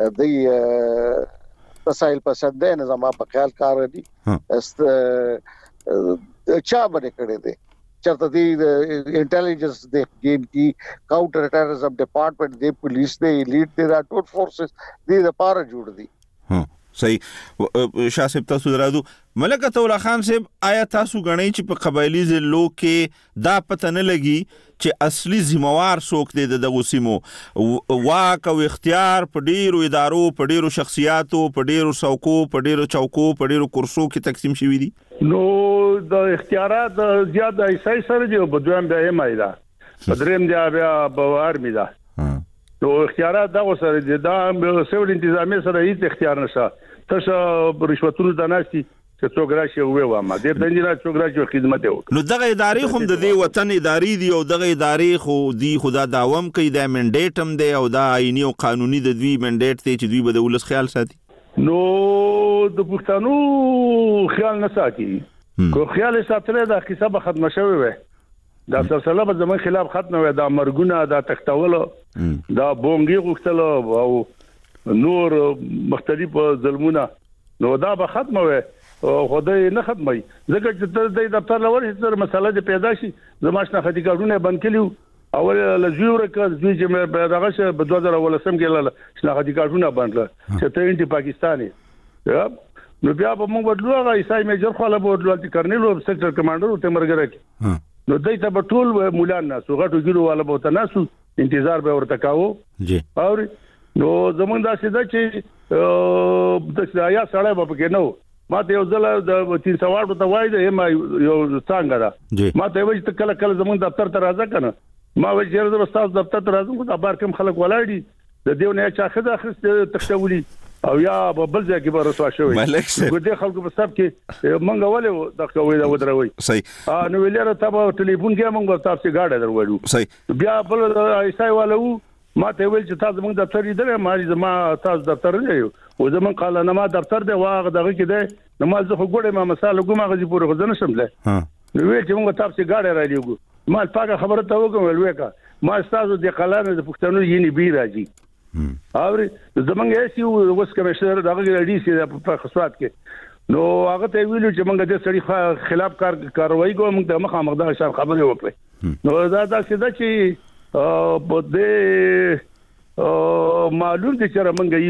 د تسایل پسند نه زما په خیال کار دي است چا باندې کړی دی چرته دی انټيليجنس د گیم کی کاونټر ټیرریزم ډپارټمنٹ دی پولیس دی لیډ دی دا ټول فورسز دی د پاره جوړ دي. ها صحیح. شاه صاحب تاسو درادو ملک عطا الله خان صاحب آیا تاسو غنئ چې په قبایلی ضلعو کې دا پته نه لګي چې اصلي ذمہوار څوک دی دغه سیمو واک او اختیار په ډیرو ادارو په ډیرو شخصیاتو په ډیرو څوکو په ډیرو چوکو په ډیرو کرسو کې تقسیم شوی دي؟ نو د اختیارات زیات ایسای سره دی په دویم بیا هم ایدا بدریم دی بیا په آرمی دا نو اختیارات دا سره دی دا سیول انتظامی سره هیڅ اختیار نشته تاسو رشوتونو د ناشتي چې څوک راشي او واما ډېر د نه څوک راشي خدمت وکړي. نو دغه ادارې هم د دې وطن ادارې دی او دغه ادارې خو دی خدا داوم کوي د منډیټ هم دی او دا آئینی او قانوني د دوی منډیټ دی چې دوی به د ولس خیال ساتي. نو د پښتنو خیال نه ساتي کو خیال ساتره د حساب ختم شوی وي دا سلسله به زمون خلاف ختم وي دا مرګونه دا تختول دا بونګي غوښتل او نور مختلف ظلمونه نو دا به ختم وي خدای نه ختمي ځکه چې د دفتر لور هیڅ مسله دې پیدا شي زماش نه خدي کارونه بند کړیو اول لزیو رکه دوی چې په دغه شه په دوه زره ولسم کې نه خدي کارونه بند کړ چې ته انټي پاکستاني نو بیا به موږ بدلو هغه ایسای میجر خو له بدلو چې کرنل او سېکټر کمانډر ته مرګره کی نو دای ته په ټول مولانا سو غټو ګلو والا به تناسو انتظار به ورته کاوه جی او نو زمونږ دا څه ده چې د آیا سړی به پکې نو ما ته یو ځل د تین سو واټو ته وای د ما یو څنګه دا ما ته وایي ته کله کله زمونږ دفتر ته راځه کنه ما وایي چې زه تاسو دفتر ته راځم خو دا بار کوم خلک ولاړ د دیو نه چا خزه اخست تختولي او یا بل ځای کې به رسوا شوی ګوډه خلکو په سب کې منګه ولې د کوي دا ودروي صحیح نو ویلره ته ټلیفون کې موږ تاسو گاډه درولو صحیح بیا بل ایسای والو ما ته ویل چې تاسو موږ دفتر یې درې ما زما تاسو دفتر نه یو او زمون قال نه ما دفتر دی واغ دغه کې دی نو ما زه خو ګوډه ما مثال کومه غزي پورې غزنه شمله نو ویل چې موږ تاسو گاډه را لیږو ما پاګه خبره ته وکم ولوکا ما تاسو د قلانه د پښتنو یې نه بي راځي اور زمونږ ایسي وس کمشنر دغه ډي سي په خصوصات کې نو هغه ته ویلو چې موږ د سړي خلاف کار کاروایی کوو موږ د مخه مقدار شان خبرې وکړي نو دا دا څه ده چې په دې معلوم دي چې موږ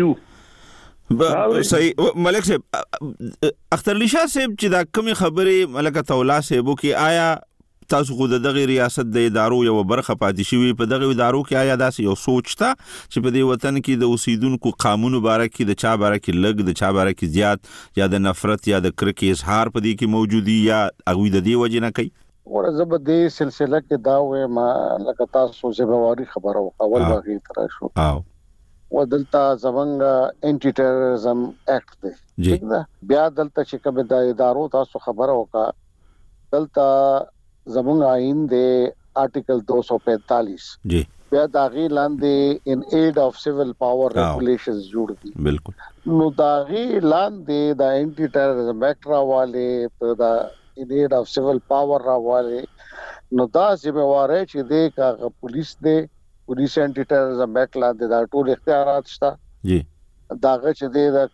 یو صحیح. ملک صاحب اختر علی شاه صاحب چې دا کوم خبرې ملک عطا الله صاحب کې آیا تاسو خو دغه ریاست د ادارو یو برخه پاتې شوی په دغه ادارو کې آیا داسې یو سوچ تا چې په دې وطن کې د اوسیدونکو قانون مبارک کې د چا باره کې لګ د چا باره کې زیات یا د نفرت یا د کرکې اظهار په دې کې موجودي یا هغه د دې وجه نه کوي ور زبر دې سلسله کې دا وې ما لکه تاسو ذمہواری خبره اول باغی تر شو او ودلتا زمنګ انټي ټیرریزم اکټ دی ٹھیک ده بیا دلته چې کوم د ادارو تاسو خبره وکا دلته زمونږ آئین دی آرټیکل دو سو پینتالیس جی بیا داغي لاندې ان ایډ اف سیول پاور ریګولیشنز جوړ دي بالکل نو داغي لاندې د انټي ټیرریزم اکټ راواله دا ان ایډ اف سیول پاور راواله نو دا ذمہوار چې دی کا پولیس دی پولیس انټي ټیرریزم اکټ لاندې دا ټول اختیارات شته جی داغه چې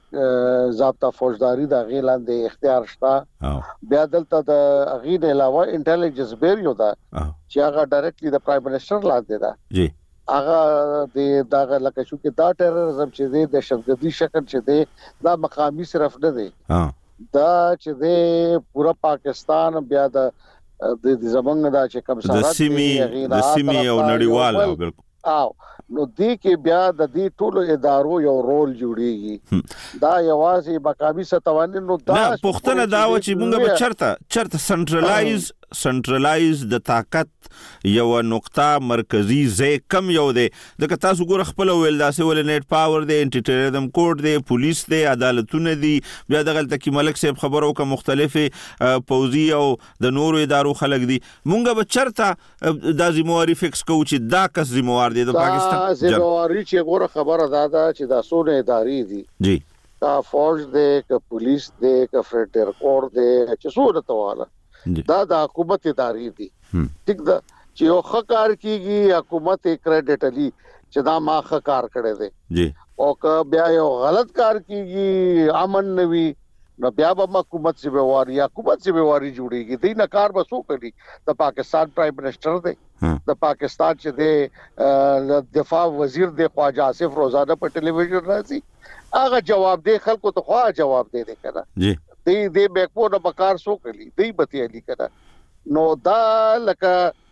د ضابطه فوجداري د غیلاندې اختیار شته بیا دلته د غیر علاوه انټيليجنس بیرو دا چې هغه ډایرکټلی د پرایم منسٹر لاندې دا جی هغه د داغه لکه شو کې دا ټیرریزم چې د دهشتګردي شکل چې دی دا مقامی صرف نه دی دا چې د پورا پاکستان بیا د د زمنګ دا چې کوم سره د سیمي د سیمي او نړیوال بالکل او نو دې کې بیا د دې ټولو ادارو یو رول جوړیږي دا یوازې مقامی ستوانه نو دا نه پښتنه دا و چې موږ به چرته چرته سنټرلایز سنټرلایز د طاقت یو نقطه مرکزی ځای کم یو دی د تاسو ګور خپل ویل داسې ول نیټ پاور دی انټي ټیرریزم کوډ دی پولیس دی عدالتونه دی بیا دغه تکي ملک صاحب خبرو کا مختلفه پوزي او د نورو ادارو خلک دی مونږ به چرته د ذمہواری فکس کو چې دا کس ذمہوار دی د پاکستان ذمہواری چې ګور خبره دادا چې دا سونه ادارې دي جی کا فوج دی کا پولیس دی کا فرنټیر کور دی چې سونه تواله دا د حکومت ادارې دي ټیک دا چې یو خکار کیږي حکومت کریډټ علی چې دا ما خکار کړي دي جی او که بیا یو غلط کار کیږي امن نوي نو بیا به حکومت ذمہواری حکومت ذمہواری جوړیږي دی نه کار به څوک کوي د پاکستان پرایم منسٹر دی د پاکستان چې د دفاع وزیر دی خواجه آصف روزانه په ټلویزیون راځي هغه جواب دی خلکو ته خو جواب دی دی کنه جی دی دی بیکو نه بکار څوک کوي دی بتی علی کنه نو دا لکه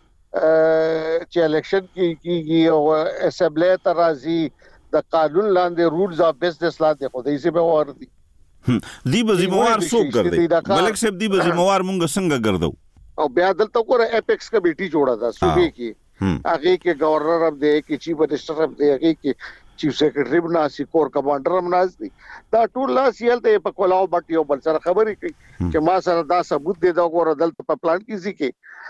چې الیکشن کې کیږي او اسمبلی ته راځي د قانون لاندې رولز اف بزنس لاندې خو دې ذمہوار دي دی به ذمہوار څوک ګرځي ملک صاحب دی به ذمہوار مونږ څنګه ګرځو او بیا دلته کوره اپیکس کمیټي جوړه ده صوبې کې هغه کې گورنر هم دی کې چیف منسٹر هم دی هغه کې چیف سیکریټری هم ناسي کور کمانډر هم ناس دي دا ټول لاس یې ته په کولاو بټ یو بل سره خبرې کوي چې ما سره دا ثبوت دی دا ګوره دلته په پلان کې سي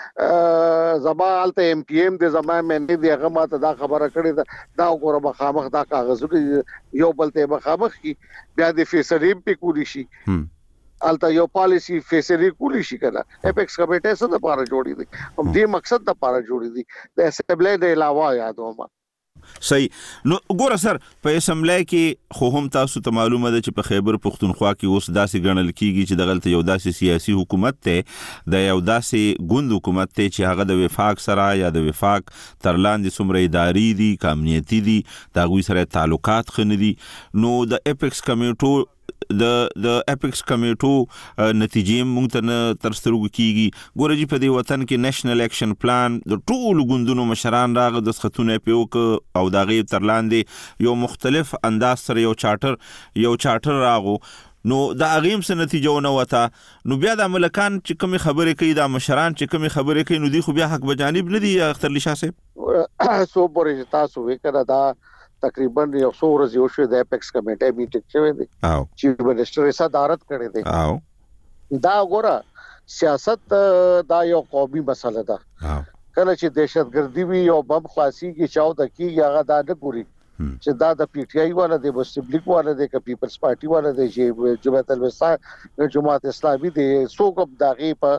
کې زما الته ایم پی ایم د زما مې دی هغه ماته دا خبره کړې ده دا ګوره مخامخ دا کاغذونه یو بل ته مخامخ کی بیا د فیصله په کولی شي الته یو پالیسی فیصله کولی شي کنه اپیکس کمیټه څه د پاره جوړی دي هم دې مقصد د پاره جوړی دي د اسمبلی د علاوه یادو ما صحیح نو ګوره سر په اسمبلی کې خو هم تاسو ته معلومه ده چې په خیبر پختونخوا کې اوس داسې ګڼل کیږي چې دغلته یو داسې سیاسي حکومت ته د یو داسې ګوند حکومت ته چې هغه د وفاق سره یا د وفاق تر لاندې څومره اداري دي کامنیتي دي د هغوی سره تعلقات ښه نه دي نو د اپیکس کمیټو د د اپیکس کمیټو نتیجې مونږ ته نه تر سترګو کیږي ګوره جی په دې وطن کې نېشنل اکشن پلان د ټولو ګوندونو مشران راغه د سختونه پیوک او د غیب تر لاندې یو مختلف انداز سره یو چارټر یو چارټر راغو نو دا اغیم څه نتیجه ونه وته نو بیا د ملکان چې کوم خبرې کوي د مشران چې کوم خبرې کوي نو دی خو بیا حق بجانب نه دی اختر علی شاه صاحب سو پرې تاسو وکړه دا تقریبا یو څو ورځې وشو د اپیکس کمیټه میټینګ شوه دی او چیف منسٹر یې صدارت کړی دی او دا وګوره سیاست دا یو قومي مسله ده کله چې دهشتګردي وي او بم خلاصي کې چاو د کیږي هغه دا نه ګوري چې دا د پی ټی آی والا دی مسلم لیگ والا دی ک پیپلز پارټي والا دی چې جماعت الوسطی جماعت اسلامي دی څوک داغي په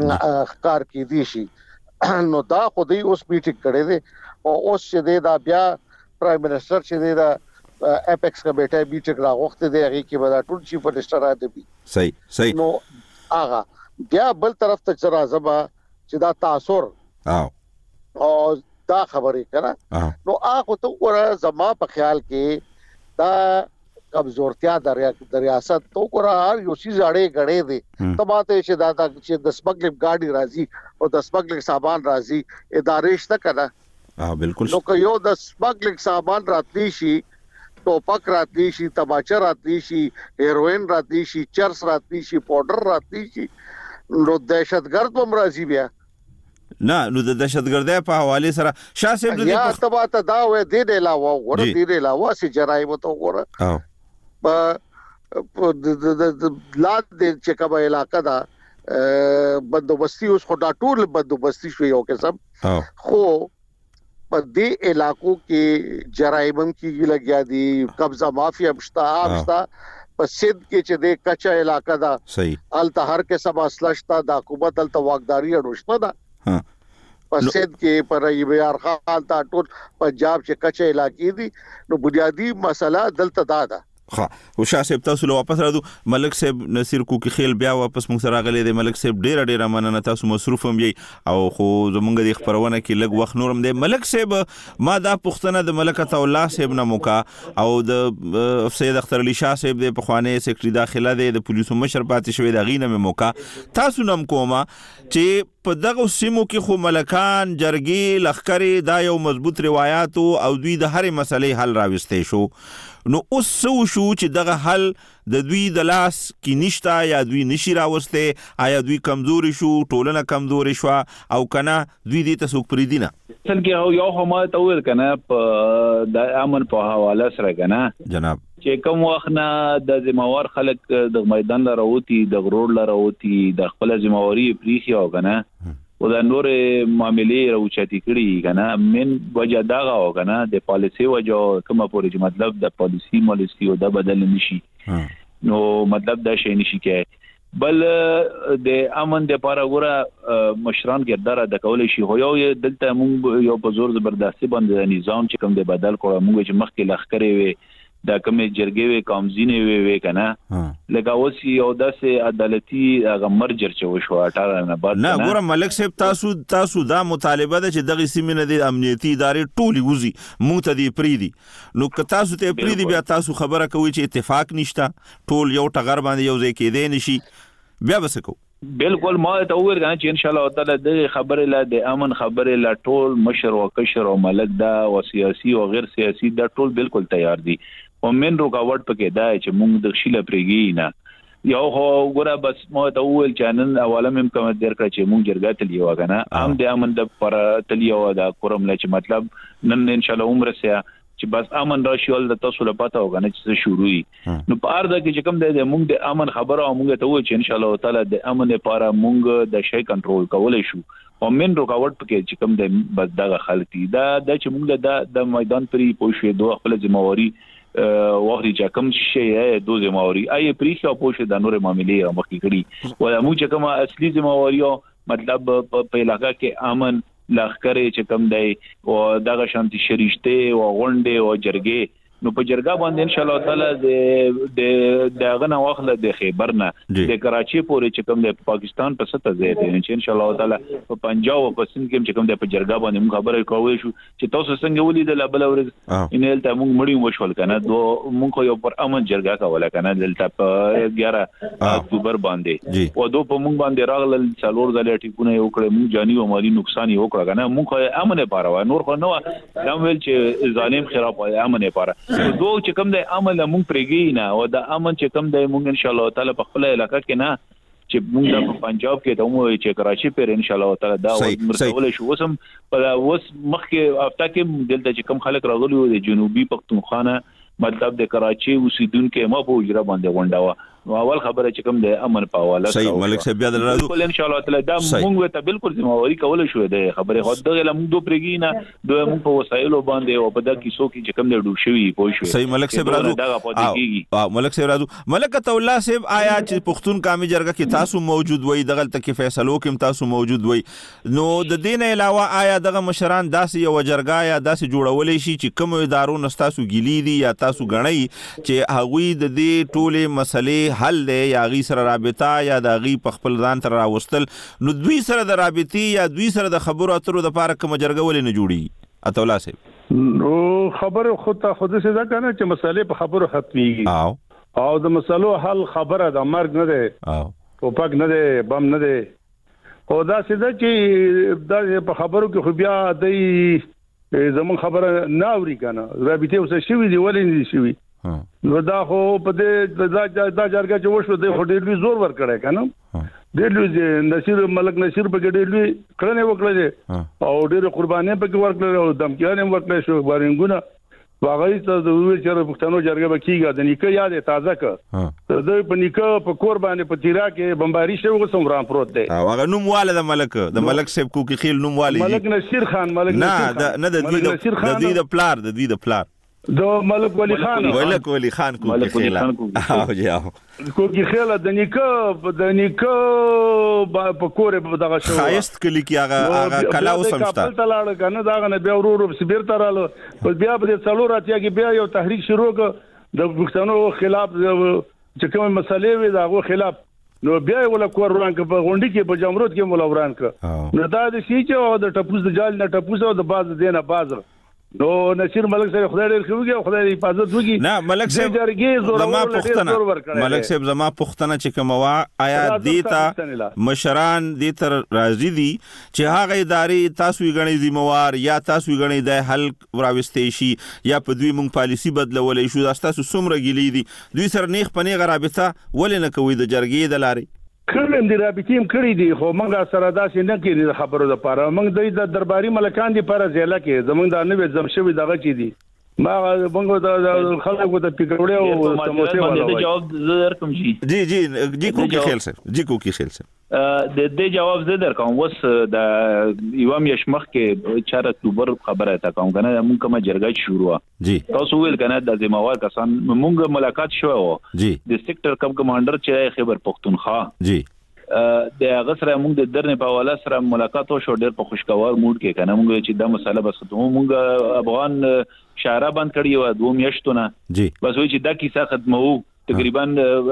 کار کې دي شي نو دا خو دی اوس میټینګ کړی دی او اوس چې دا بیا پرایم منسٹر چې دی دا اپیکس کمیټه میټینګ راغوخته دی هغه کې به دا ټول چیف منسٹر راځي بي صحیح صحیح نو هغه بیا بل طرف ته چې راځم چې دا تاثر او او دا خبرې کړه نو هغه ته ور زما په خیال کې دا کمزورتیا د ریاست تو ګره هر یو شي ځړې غړې دي تماته چې دا چې د سمګلینګ ګاډي راځي او د سمګلینګ سامان راځي ادارې شته کړه اه بالکل نو که یو د سمګلینګ سامان راتلی شي ټوپک راتلی شي تماچا راتلی شي هیروین راتلی شي چرس راتلی شي پاوډر راتلی شي نو دهشتګرد هم راځي بیا نه نو د دهشتګردۍ په حواله سره شاه صاحب د یا تباته دا وې د دې علاوه ور دې دې علاوه سي جرایم ته وګوره او په د لاد د چکابه علاقہ دا بندوبستي اوس خو دا ټول بندوبستي شو یو قسم خو په دې علاقو کې جرایم کې لګیا دي قبضه مافیا مشتا مشتا په سید کې چې د کچا علاقہ دا صحیح الته هر کې سبا اسلشتا د حکومت الته واقداري اړوشته دا ها په سید کې پر ایبیار خان تا ټول پنجاب چې کچا علاقې دي نو بنیادی مسله دلته دا ده ها او شاه صاحب تاسو له واپس راځو ملک صاحب نصیر کو کې خیل بیا واپس موږ سره غلې دی ملک صاحب ډیر ډیر مننه تاسو مصروف هم یې او خو زمونږ د خبرونه کې لګ وخت نورم دی ملک صاحب ما دا پښتنه د ملک عطا الله صاحب نه موکا او د سید اختر علی شاه صاحب د پخوانی سیکرټری داخله دی د پولیسو مشر پاتې شوی د غینه مې موکا تاسو نم کومه چې په دغه سیمو کې خو ملکان جرګي لخرې دا یو مضبوط روایت او دوی د هر مسلې حل راوستي شو نو اوس سو شو چې دغه حل د دوی د لاس کې نشتا یا دوی نشي راوسته آیا دوی کمزوري شو ټولنه کمزوري شو او کنه دوی دې ته څوک پری دینه اصل کې یو هم ته ویل کنه په د امن په حواله سره کنه جناب چې کوم وخت نه د ذمہوار خلک د میدان لراوتی د غرور لراوتی د خپل ذمہواری پریخي او کنه او د نور معاملې راوچتي کړي کنه من وجه داغه او کنه د پالیسي وجه کومه پورې چې مطلب د پالیسي مالسي او د بدل نشي نو مطلب دا شي نشي کې بل د امن د لپاره غوړه مشران کردار د کول شي هو یو دلته موږ یو په زور زبردستي باندې نظام چې کوم د بدل کوه موږ چې مخکې لخرې وي دا کومه جرګې وې کامزینې وې وې کنه لکه اوس یو داسې عدالتي هغه مرجر چې وشو اټاره نه بعد نه ګوره ملک صاحب تاسو تاسو دا مطالبه ده چې دغه سیمه د امنیتي ادارې ټولي وزي مونږ ته دی پریدي نو که تاسو ته پریدي بیا تاسو خبره کوي چې اتفاق نشته ټول یو ټغر باندې یو ځای کېدی نشي بیا بس کو بالکل ما ته وویل کنه چې ان شاء الله تعالی د خبره لا د امن خبره لا ټول مشر او کشر او ملک دا او سیاسي او غیر سیاسي دا ټول بالکل تیار دي او من رکاوټ پکې دا چې موږ د شیله پرېږی نه یو خو ګوره بس ما ته وویل چې نن اوله مم کوم در کړ چې موږ جرګه تلی وغنه ام د امن د پر تلی او دا کوم چې مطلب نن ان شاء الله عمر سه چې بس امن راشي ول د تاسو له پته وغنه چې شروعي نو په ارده کې چې کوم د موږ د امن خبره او موږ ته وویل چې ان شاء الله تعالی د امن لپاره موږ د شی کنټرول کولای شو او من رکاوټ پکې چې کوم د بس دغه خلک دي دا د چې موږ د میدان پرې پوښې دوه خپل ذمہواری وغری چې کوم شی یې دوه ذمہواری آی پریخه پوښې د نور معاملې مخکې کړي او موږ چې کوم اصلي ذمہواری مطلب په علاقہ کې امن لخرې چې کوم دی او دغه شانتي شریشته او غونډه او جرګې نو په جرګه باندې ان شاء الله تعالی د د دغه نو وخت د خیبر نه د کراچي پورې چې کوم د پاکستان په سطح ځای دی چې ان شاء الله تعالی په پنجاب او په سند کې چې کوم د په جرګه باندې موږ خبرې کوو شو چې تاسو څنګه ولیدل بل ورځ ان هلته موږ مړی وشول کنه دو موږ یو پر امن جرګه کوله کنه دلته په اګیاره اکتوبر باندې او دو په موږ باندې راغلل څلور ځله ټیکونه یو کړې موږ جاني او مالی نقصان یو کړ کنه موږ امن لپاره نور خو نو دا ویل چې ظالم خراب امن لپاره دوه چې کوم د عمل مونږ پرېږی نه او د امن چې کوم د مونږ ان شاء الله تعالی په خپل علاقہ کې نه چې مونږ په پنجاب کې ته مو چې کراچي پر ان شاء الله تعالی دا مرتول شو وسم په اوس مخکې هفته کې دلته چې کوم خلک راغلي د جنوبي پښتونخوا مطلب د کراچي اوسیدونکو ما په اجرا باندې غونډه و اول خبره چې کوم د امن په حواله صحیح ملک صاحب بیا درازو بالکل ان شاء الله تعالی دا مونږ ته بالکل ذمہواری کول شو د خبره خو دغه لمون دو پرېږی نه دوه مونږ په وسایلو باندې او په دغه کیسو کې چې کوم د ډوب شوی پوه شو صحیح ملک صاحب راځو او ملک صاحب راځو ملک الله صاحب آیا چې پښتون قومي جرګه کې تاسو موجود وای دغه تل کې فیصلو کې تاسو موجود وای نو د دین علاوه آیا دغه مشران داسې یو جرګه یا داسې جوړولې شي چې کوم ادارو نستاسو ګیلی دي یا تاسو غنئ چې هغوی د دې ټوله مسلې حل دی یا غي سره رابطه یا د غي په خپل ځان تر راوستل نو دوی سره د رابطي یا دوی سره د خبرو اترو د پاره کوم جرګه ولې نه جوړي اته الله صاحب نو خبره خود ته خود څه ځکه نه چې مسلې په خبرو ختميږي او او د مسلو حل خبره د مرګ نه ده او په پک نه ده بم نه ده او دا څه ده چې دا په خبرو کې خو بیا د زمون خبره نه اوري کنه رابطه اوسه شوی دی ولې نه شوی نو دا خو په دې دا دا جرګه چې وشو د هډېر زور ور کړای کنه ډېر لوی نصیر ملک نصیر په ډېر لوی کړنه وکړه او ډېر قربانې په ور کړل او دمکیانه ورکړل شو بارنګونه واغې ته د وی چې پښتنو جرګه بکیږي د نیکه یاد تازه ک د په نیکه په کور باندې په تیرا کې بمباری شو وسمران پروت دی هغه نوم والد ملک د ملک صاحب کو کې خیل نوم والد ملک نصیر خان ملک نصیر خان نه د دې د پلار د دې د پلار دو ملک ولی خان ملک ولی خان کو کې خیلا او جاو کو کې خیلا د نیکه د نیکه په کور په دغه شو خایست کلی کې هغه هغه کلا وسمستا خپل تلاړ کنه داغه نه بیا ورور سبیر تراله په بیا په څلور اتیا کې بیا یو تحریک شروع ک د پښتنو خلاف چې کوم مسلې وي داغه خلاف نو بیا ولا کور وران ک په غونډي کې په جمرود کې مولا وران ک نو دا د شي چې د ټپوس د جال نه ټپوس او د باز دینه باز نو نصیر ملک صاحب خدای دې خوږي او خدای دې حفاظت وکړي نه ملک صاحب زما پښتنه ملک صاحب زما پښتنه چې کومه آیا دیتا مشران دې تر راضي دي چې هغه ادارې تاسو غني ذمہوار یا تاسو غني د حل راوستي شي یا په دوی مونږ پالیسی بدلولې شو تاسو څومره ګلی دي دوی سره نیخ پنی غرابطه ولې نه کوي د جرګې د لارې کله دې رابطیم کړی دي خو موږ سره داسې نه کېږي خبرو د پاره موږ د درباري ملکان دي پر ځله کې زمونږ د نوې زمشوي دغه چي دي ما موږ د خلکو د پیګوړې او سموسه ولا جواب زر کوم شي جی جی جی کو کې خیال سره جی کو کې خیال سره د دې جواب زه در کوم وس د یو میش مخ کې چار اکتوبر خبره تا کوم کنه موږ کومه جرګه شروع جی تاسو ویل کنه د ذمہوار کسان موږ ملاقات شو جی د سېکټر کم کمانډر چې خیبر پختونخوا جی د هغه سره موږ د درنه په حواله سره ملاقات وشو ډېر په خوشگوار موډ کې کنه موږ چې دا مسله بس ته موږ افغان شارع بند کړی و دوه میاشتونه جی بس وای چې دا کیسه ختمو تقریبا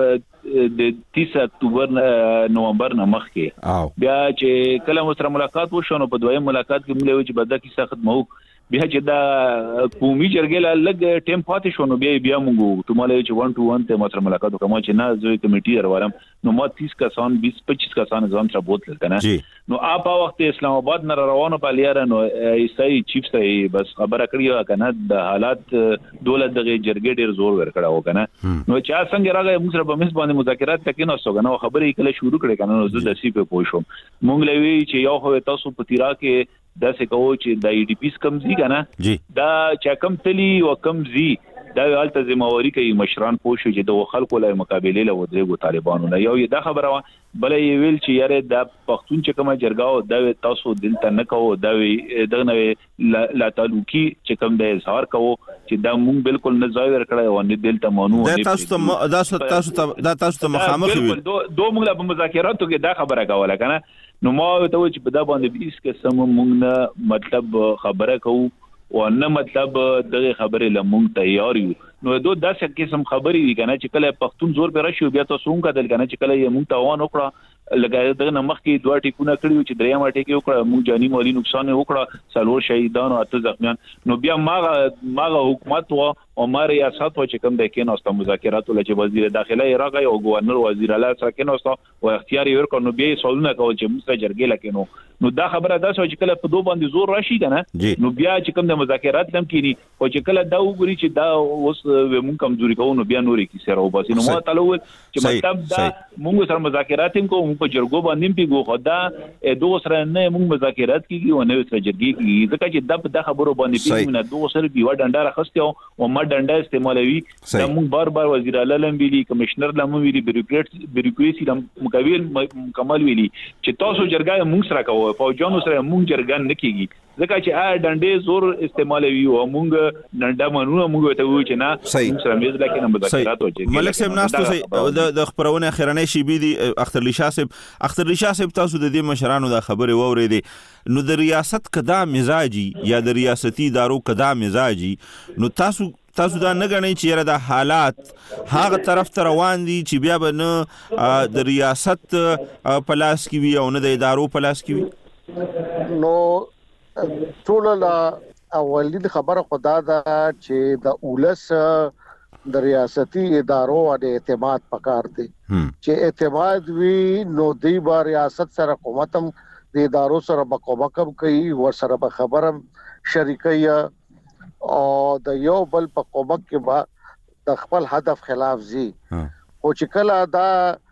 د تیس اکتوبر نومبر نه مخکې بیا چې کله مو سره ملاقات وشو نو په دویم ملاقات کې موږ وای چې به دا کیسه ختمو بیا چې دا قومي جرګې لا لګ ټیم پاتې شو نو بیا بیا موږ ته مالې چې ون ټو ون ته متر ملاقات وکړو چې نه زوی کمیټي درولم نو ما تیس کسان بیس پچیس کسان ځان سره بوتل کنه نو آپ وخت اسلام آباد نه روانو په لیاره نو ایسای چیف سره بس خبره کړی کنه د حالات دولت دغه جرګې ډیر زور ورکړه و کنه نو چا څنګه راغی موږ سره په مس باندې مذاکرات تکې نو څنګه نو خبرې کله شروع کړې کنه نو زه د سی په پوه شوم موږ لوي چې یو خو تاسو په تیرا کې دا څه کوو چې د ای ډی پیس کم زی کنه دا چې کم تلی او کم زی دا حالت ذمہواری کوي مشران پوه شو چې د خلکو له مقابله له ودرېګو طالبانو نه یو دا خبره بلې ویل چې یاره د پښتون چې کومه جرګاو دا تاسو دلته نه کوو دا دغه لا تعلقي چې کوم د اظهار کوو چې دا مونږ بالکل نه ځای ورکړای او نه دلته مانو دا تاسو ته دا تاسو ته دا تاسو ته مخامخ وي دوه موږ په مذاکراتو کې دا خبره کوله کنه نو ما ته و چې په دا باندې بیس کې سم مونږ نه مطلب خبره کوو او نه مطلب دغه خبره لمون تیار یو نو دوه داسې قسم خبرې دي کنه چې کله پښتون زور پر راشي بیا تاسو هم کتل کنه چې کله یې مونږ توان وکړه لګا دغه نمخ کې دوه ټیکونه کړیو چې دریم ټیک یو کړه مونږ جاني مالی نقصان وکړه څلور شهیدان او اته زخمیان نو بیا ماغه ماغه حکومت او عمر ریاست او چې کوم د کې نوسته مذاکرات ول چې وزیر داخله عراق او گورنر وزیر اعلی سره کې نوسته او اختیار یې ورکړ نو بیا سوالونه کول چې موږ جرګې لکه نو نو دا خبره ده چې کله په دوه باندې زور راشي کنه نو بیا چې کوم د مذاکرات تم کینی او چې کله دا وګوري چې دا اوس مونږ کمزوري کوو نو بیا نورې کی سره وباسي نو ما تعالی چې مطلب دا مونږ سره مذاکرات هم کوو په جرګو باندې پیګو خدا دوه سره نه مونږ مذاکرات کیږي او نه سره جرګې کیږي ځکه چې دا په خبرو باندې پیګو نه دوه سره دیو ډنډا راخسته او ما ډنډا استعمالوي دا مونږ بار بار وزیر اعلی لم ویلي کمشنر لم ویلي بیروکریټ بیروکریسي لم مکمل مکمل ویلي چې تاسو جرګه مونږ سره کوو فوجانو سره مونږ جرګان نه کیږي ځکه چې ا ډنډې زور استعمالوي او مونږ ډنډا منو مونږ ته وی چې نه مونږ سره مېز لکه نه مذاکرات وکړي ملک صاحب ناستو د د خبرونه اخرنۍ شی بي دي اختر شاه صاحب اختر شاه صاحب تاسو د دې مشرانو د خبره وورېدي نو د ریاست کدا مزاجي یا د ریاستي ادارو کدا مزاجي نو تاسو تاسو دا نه غنئ چې را د حالات هغه طرف ته روان دي چې بیا به نه د ریاست په لاس کې وي او نه د ادارو په لاس کې وي نو ټول لا اولین خبره خدا دا چې د اولس د ریاستي ادارو باندې اعتماد پکار دي چې اعتماد وی نو دی با ریاست سره حکومت هم د ادارو سره بقوبکم کوي ور سره به خبرم شریکي او د یو بل په قومک کې با د خپل هدف خلاف زی او چې کله دا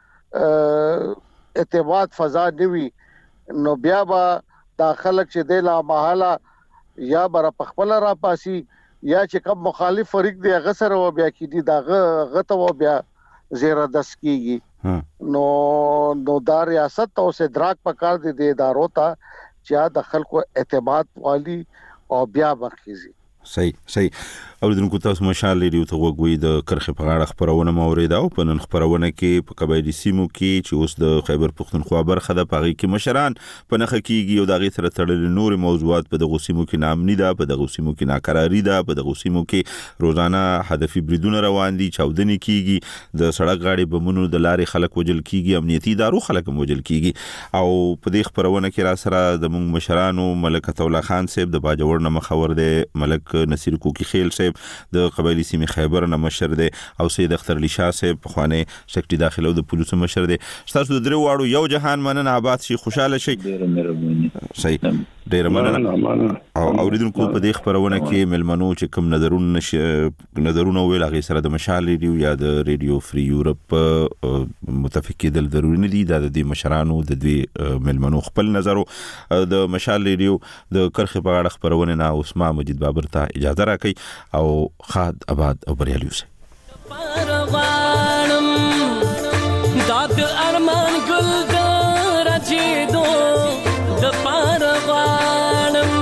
اعتماد فضا نیوي نو بیا با داخله چې د لا محاله یا بر په خپل را پاسي یا چې کوم مخالف فریق دی غسر او بیا کې دی دا غته و بیا زیره دس کیږي نو نو دا ریاست او سه دراک پکار دي د ادارو ته چې د خلکو اعتماد والی او بیا بخیزي صحیح صحیح اوریدونکو تاسو مشال لري ته وګوي د کرخه په غاړه خبرونه مورید او په نن خبرونه کې په قبایلی سیمو کې چې اوس د خیبر پختونخوا برخه د پاغي کې مشران په نخ کېږي او دغه سره تړل نور موضوعات په دغه سیمو کې نامنی ده په دغه سیمو کې ناکراری ده په دغه سیمو کې روزانه هدفي بریدونه روان دي چاودنې کېږي د سړک غاړي بمونو د لارې خلک وجل کېږي امنیتي ادارو خلک وجل کېږي او په دې خبرونه کې را سره د مونږ مشرانو ملک الله خان صاحب د باجوړ نه مخور دی ملک نصیر کوکی خیل صاحب د قبایلی سیمې خیبر نه مشر دی او سید اختر علی شاه صاحب په خوانه سکرټری داخله او د پولیسو مشر دی تاسو د درو واړو یو جهان مننه آباد شي خوشاله شي ډیر مهرباني صحیح ډیر مننه او اوریدونکو په دې خبرونه کې ملمنو چې کوم نظرونه نش... نظرونه ویل هغه سره د مشال ریډیو یا د ریډیو فری یورپ متفق کېدل ضروري نه دي د دې مشرانو د دې ملمنو خپل نظر د مشال ریډیو د کرخه په اړه خبرونه نه عثمان مجید بابر ته اجازه راکړي او خاد آباد او بریالي اوسئ پروانم داد ارمان گل درجه دو د پروانم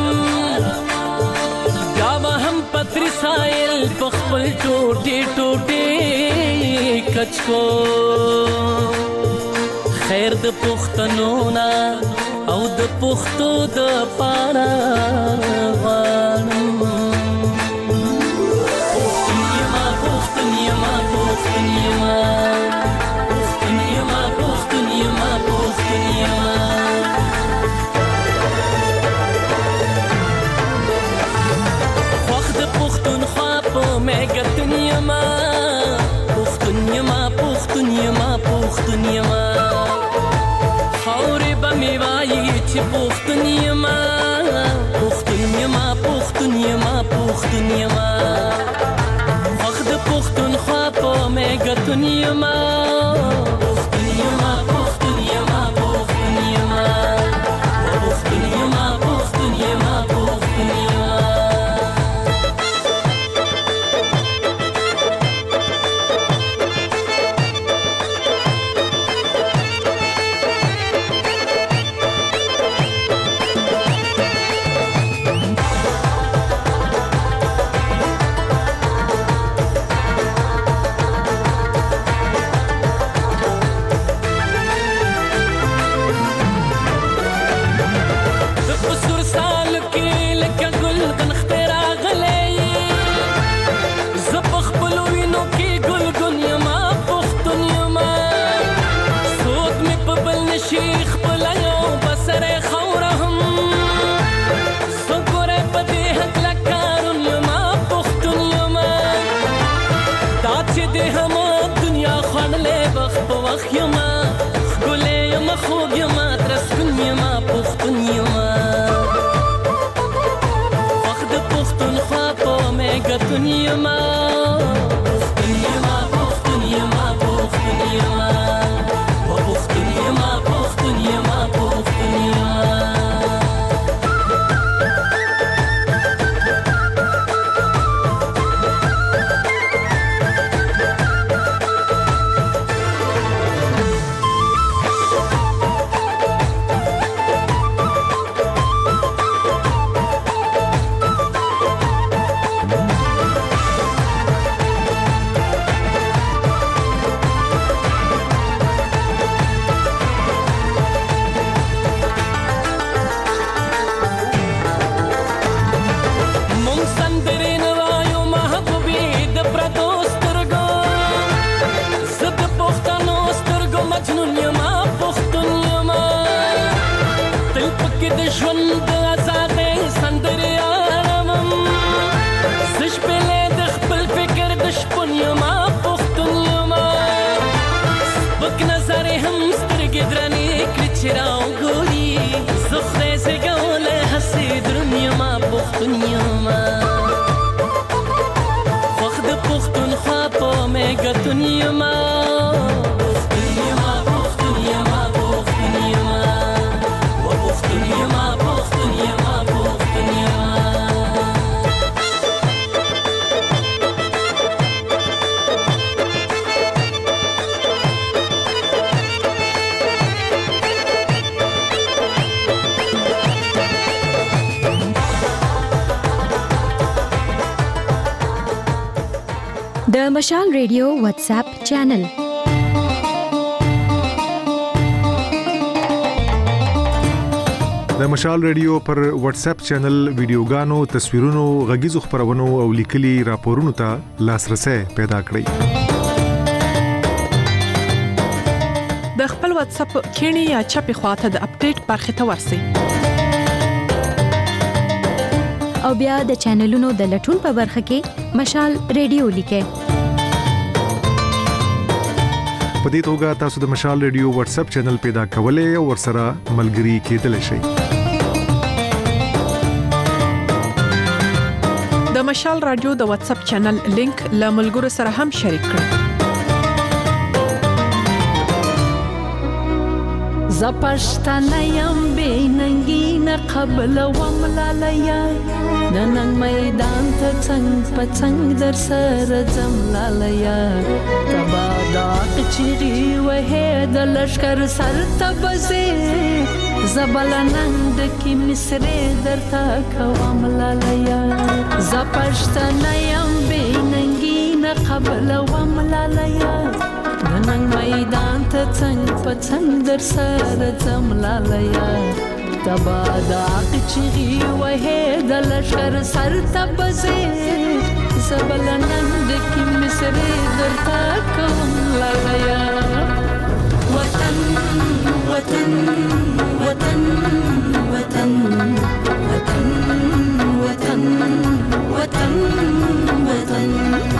دا هم پتر سایل پخپل ټوټه ټوټه کچکو خیر د پښتنو نا او د پښتو د پروانم مګتن یما پختون یما پختون یما پختون یما خاورې به مې وایي چې پختون یما پختون یما پختون یما پختون یما خوښ د پښتونخوا په مګتون یما پختون یما پختون یما پختون یما پختون یما پختون یما پختون یما د مشال ریډیو واتس اپ چینل د مشال ریډیو پر واتس اپ چینل ویډیوګانو، تصویرونو، غږیزو خبرونو او لیکلي راپورونو ته لاسرسي پیدا کړئ. د خپل واتس اپ کینی یا چپی خواته د اپډیټ برخه ته ورسئ. او بیا د چینلونو د لټون په برخه کې مشال ریډیو لیکئ. په دې توګه تاسو د مشال ریډیو واتس اپ چینل پیدا کولای او ورسره ملګري کېدلی شئ. د مشال رادیو د واتس اپ چینل لینک له ملګرو سره هم شریک کړئ. زپشتنه یم بیننګي نه قبل وملاله نننګ میدان ته څنګ په څنګ در سره زملاله تبا دا چيري وه د لشکر سر تبزه زبلننګ د کی مصری درتا کوملاله زپشتنه یم بیننګي نه قبل وملاله نننګ میدان ته څنګ په څنګ در سره زملاله تبا دا چيري وه د لشکر سر تبزه زبلننګ د کی مصری درتا کوملاله وطن وطن وطن وطن وطن وطن وطن وطن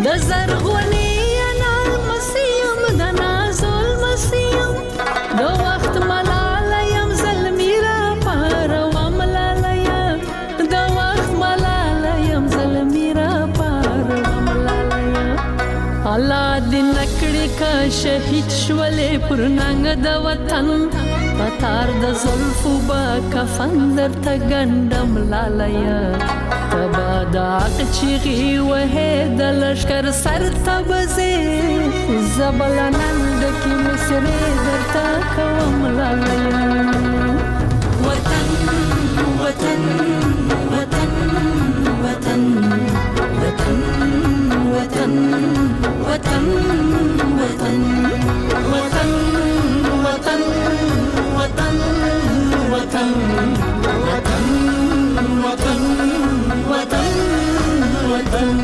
د زرغونی انا مسیم د نازل مسیم د وخت ملاله زلمی را پار و ملاله د وخت ملاله زلمی را پار و ملاله الله دې نکړي کا شهید شولې پر ننګ د وطن پتار د زلفو با کفن در تا گندم لالایا تبا دا چیغي وه د لشکر سر تبزه زبلنند کی مصری در تا کوم لالایا وطن وطن وطن وطن وطن وطن وطن وطن وطن وطن وطن وطن وطن وطن وطن وطن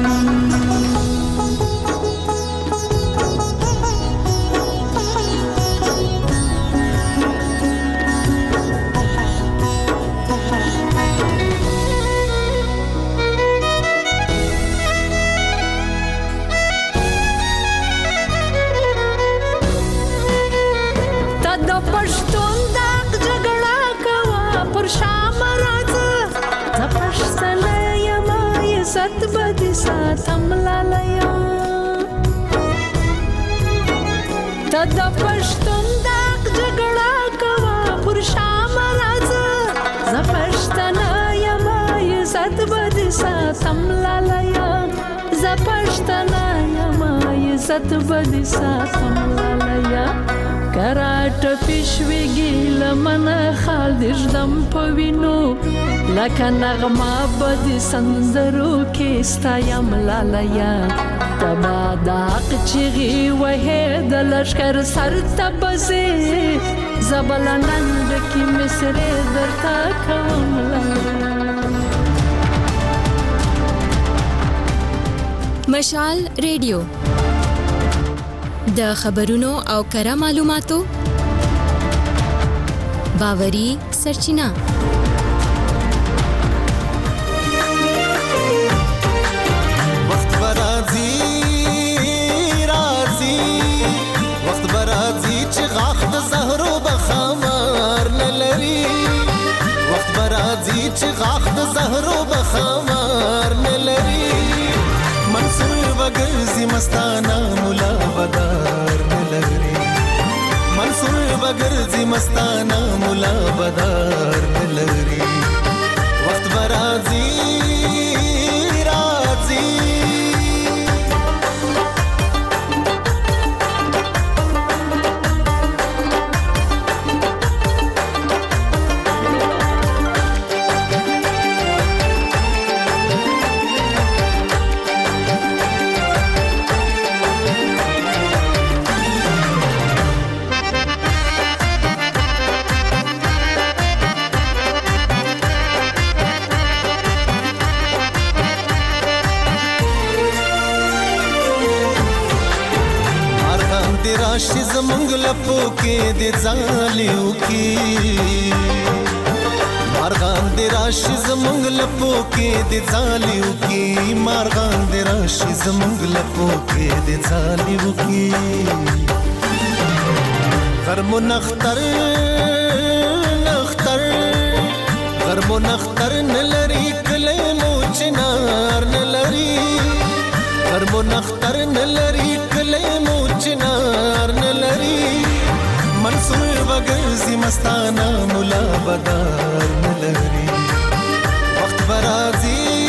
د پښتون داغ جګړه کوا پر شام راځه ز پښتنه یم عزت بد ساتم لالایا ز پښتنه یم عزت بد ساتم لالایا کراټ پښویږي لمن خال دژدم پوینو لکه نغمه بد سندرو کې ستایم لالایا تبا دا چیغي وه د لشکر سر تبزه زبلنند کی مصری درتا کوم مشال ریډیو د خبرونو او کره معلوماتو باوري سرچینه چې غاخ د زهرو بخمار نلري منصور وګرځي مستانه مولا بدار نلري منصور وګرځي مستانه مولا بدار نلري وخت برازي راځي راشي زمونږ لپو کې د ځالیو کې مارغان د راشي زمونږ لپو کې د ځالیو کې مارغان د راشي زمونږ لپو کې د ځالیو کې غرمو نختر نختر غرمو نختر نلري کله مو چنار نلري غرمو نختر نلري کله مو چنار نلري منصور وګرځي مستانه مولا بدار نلري وخت برازي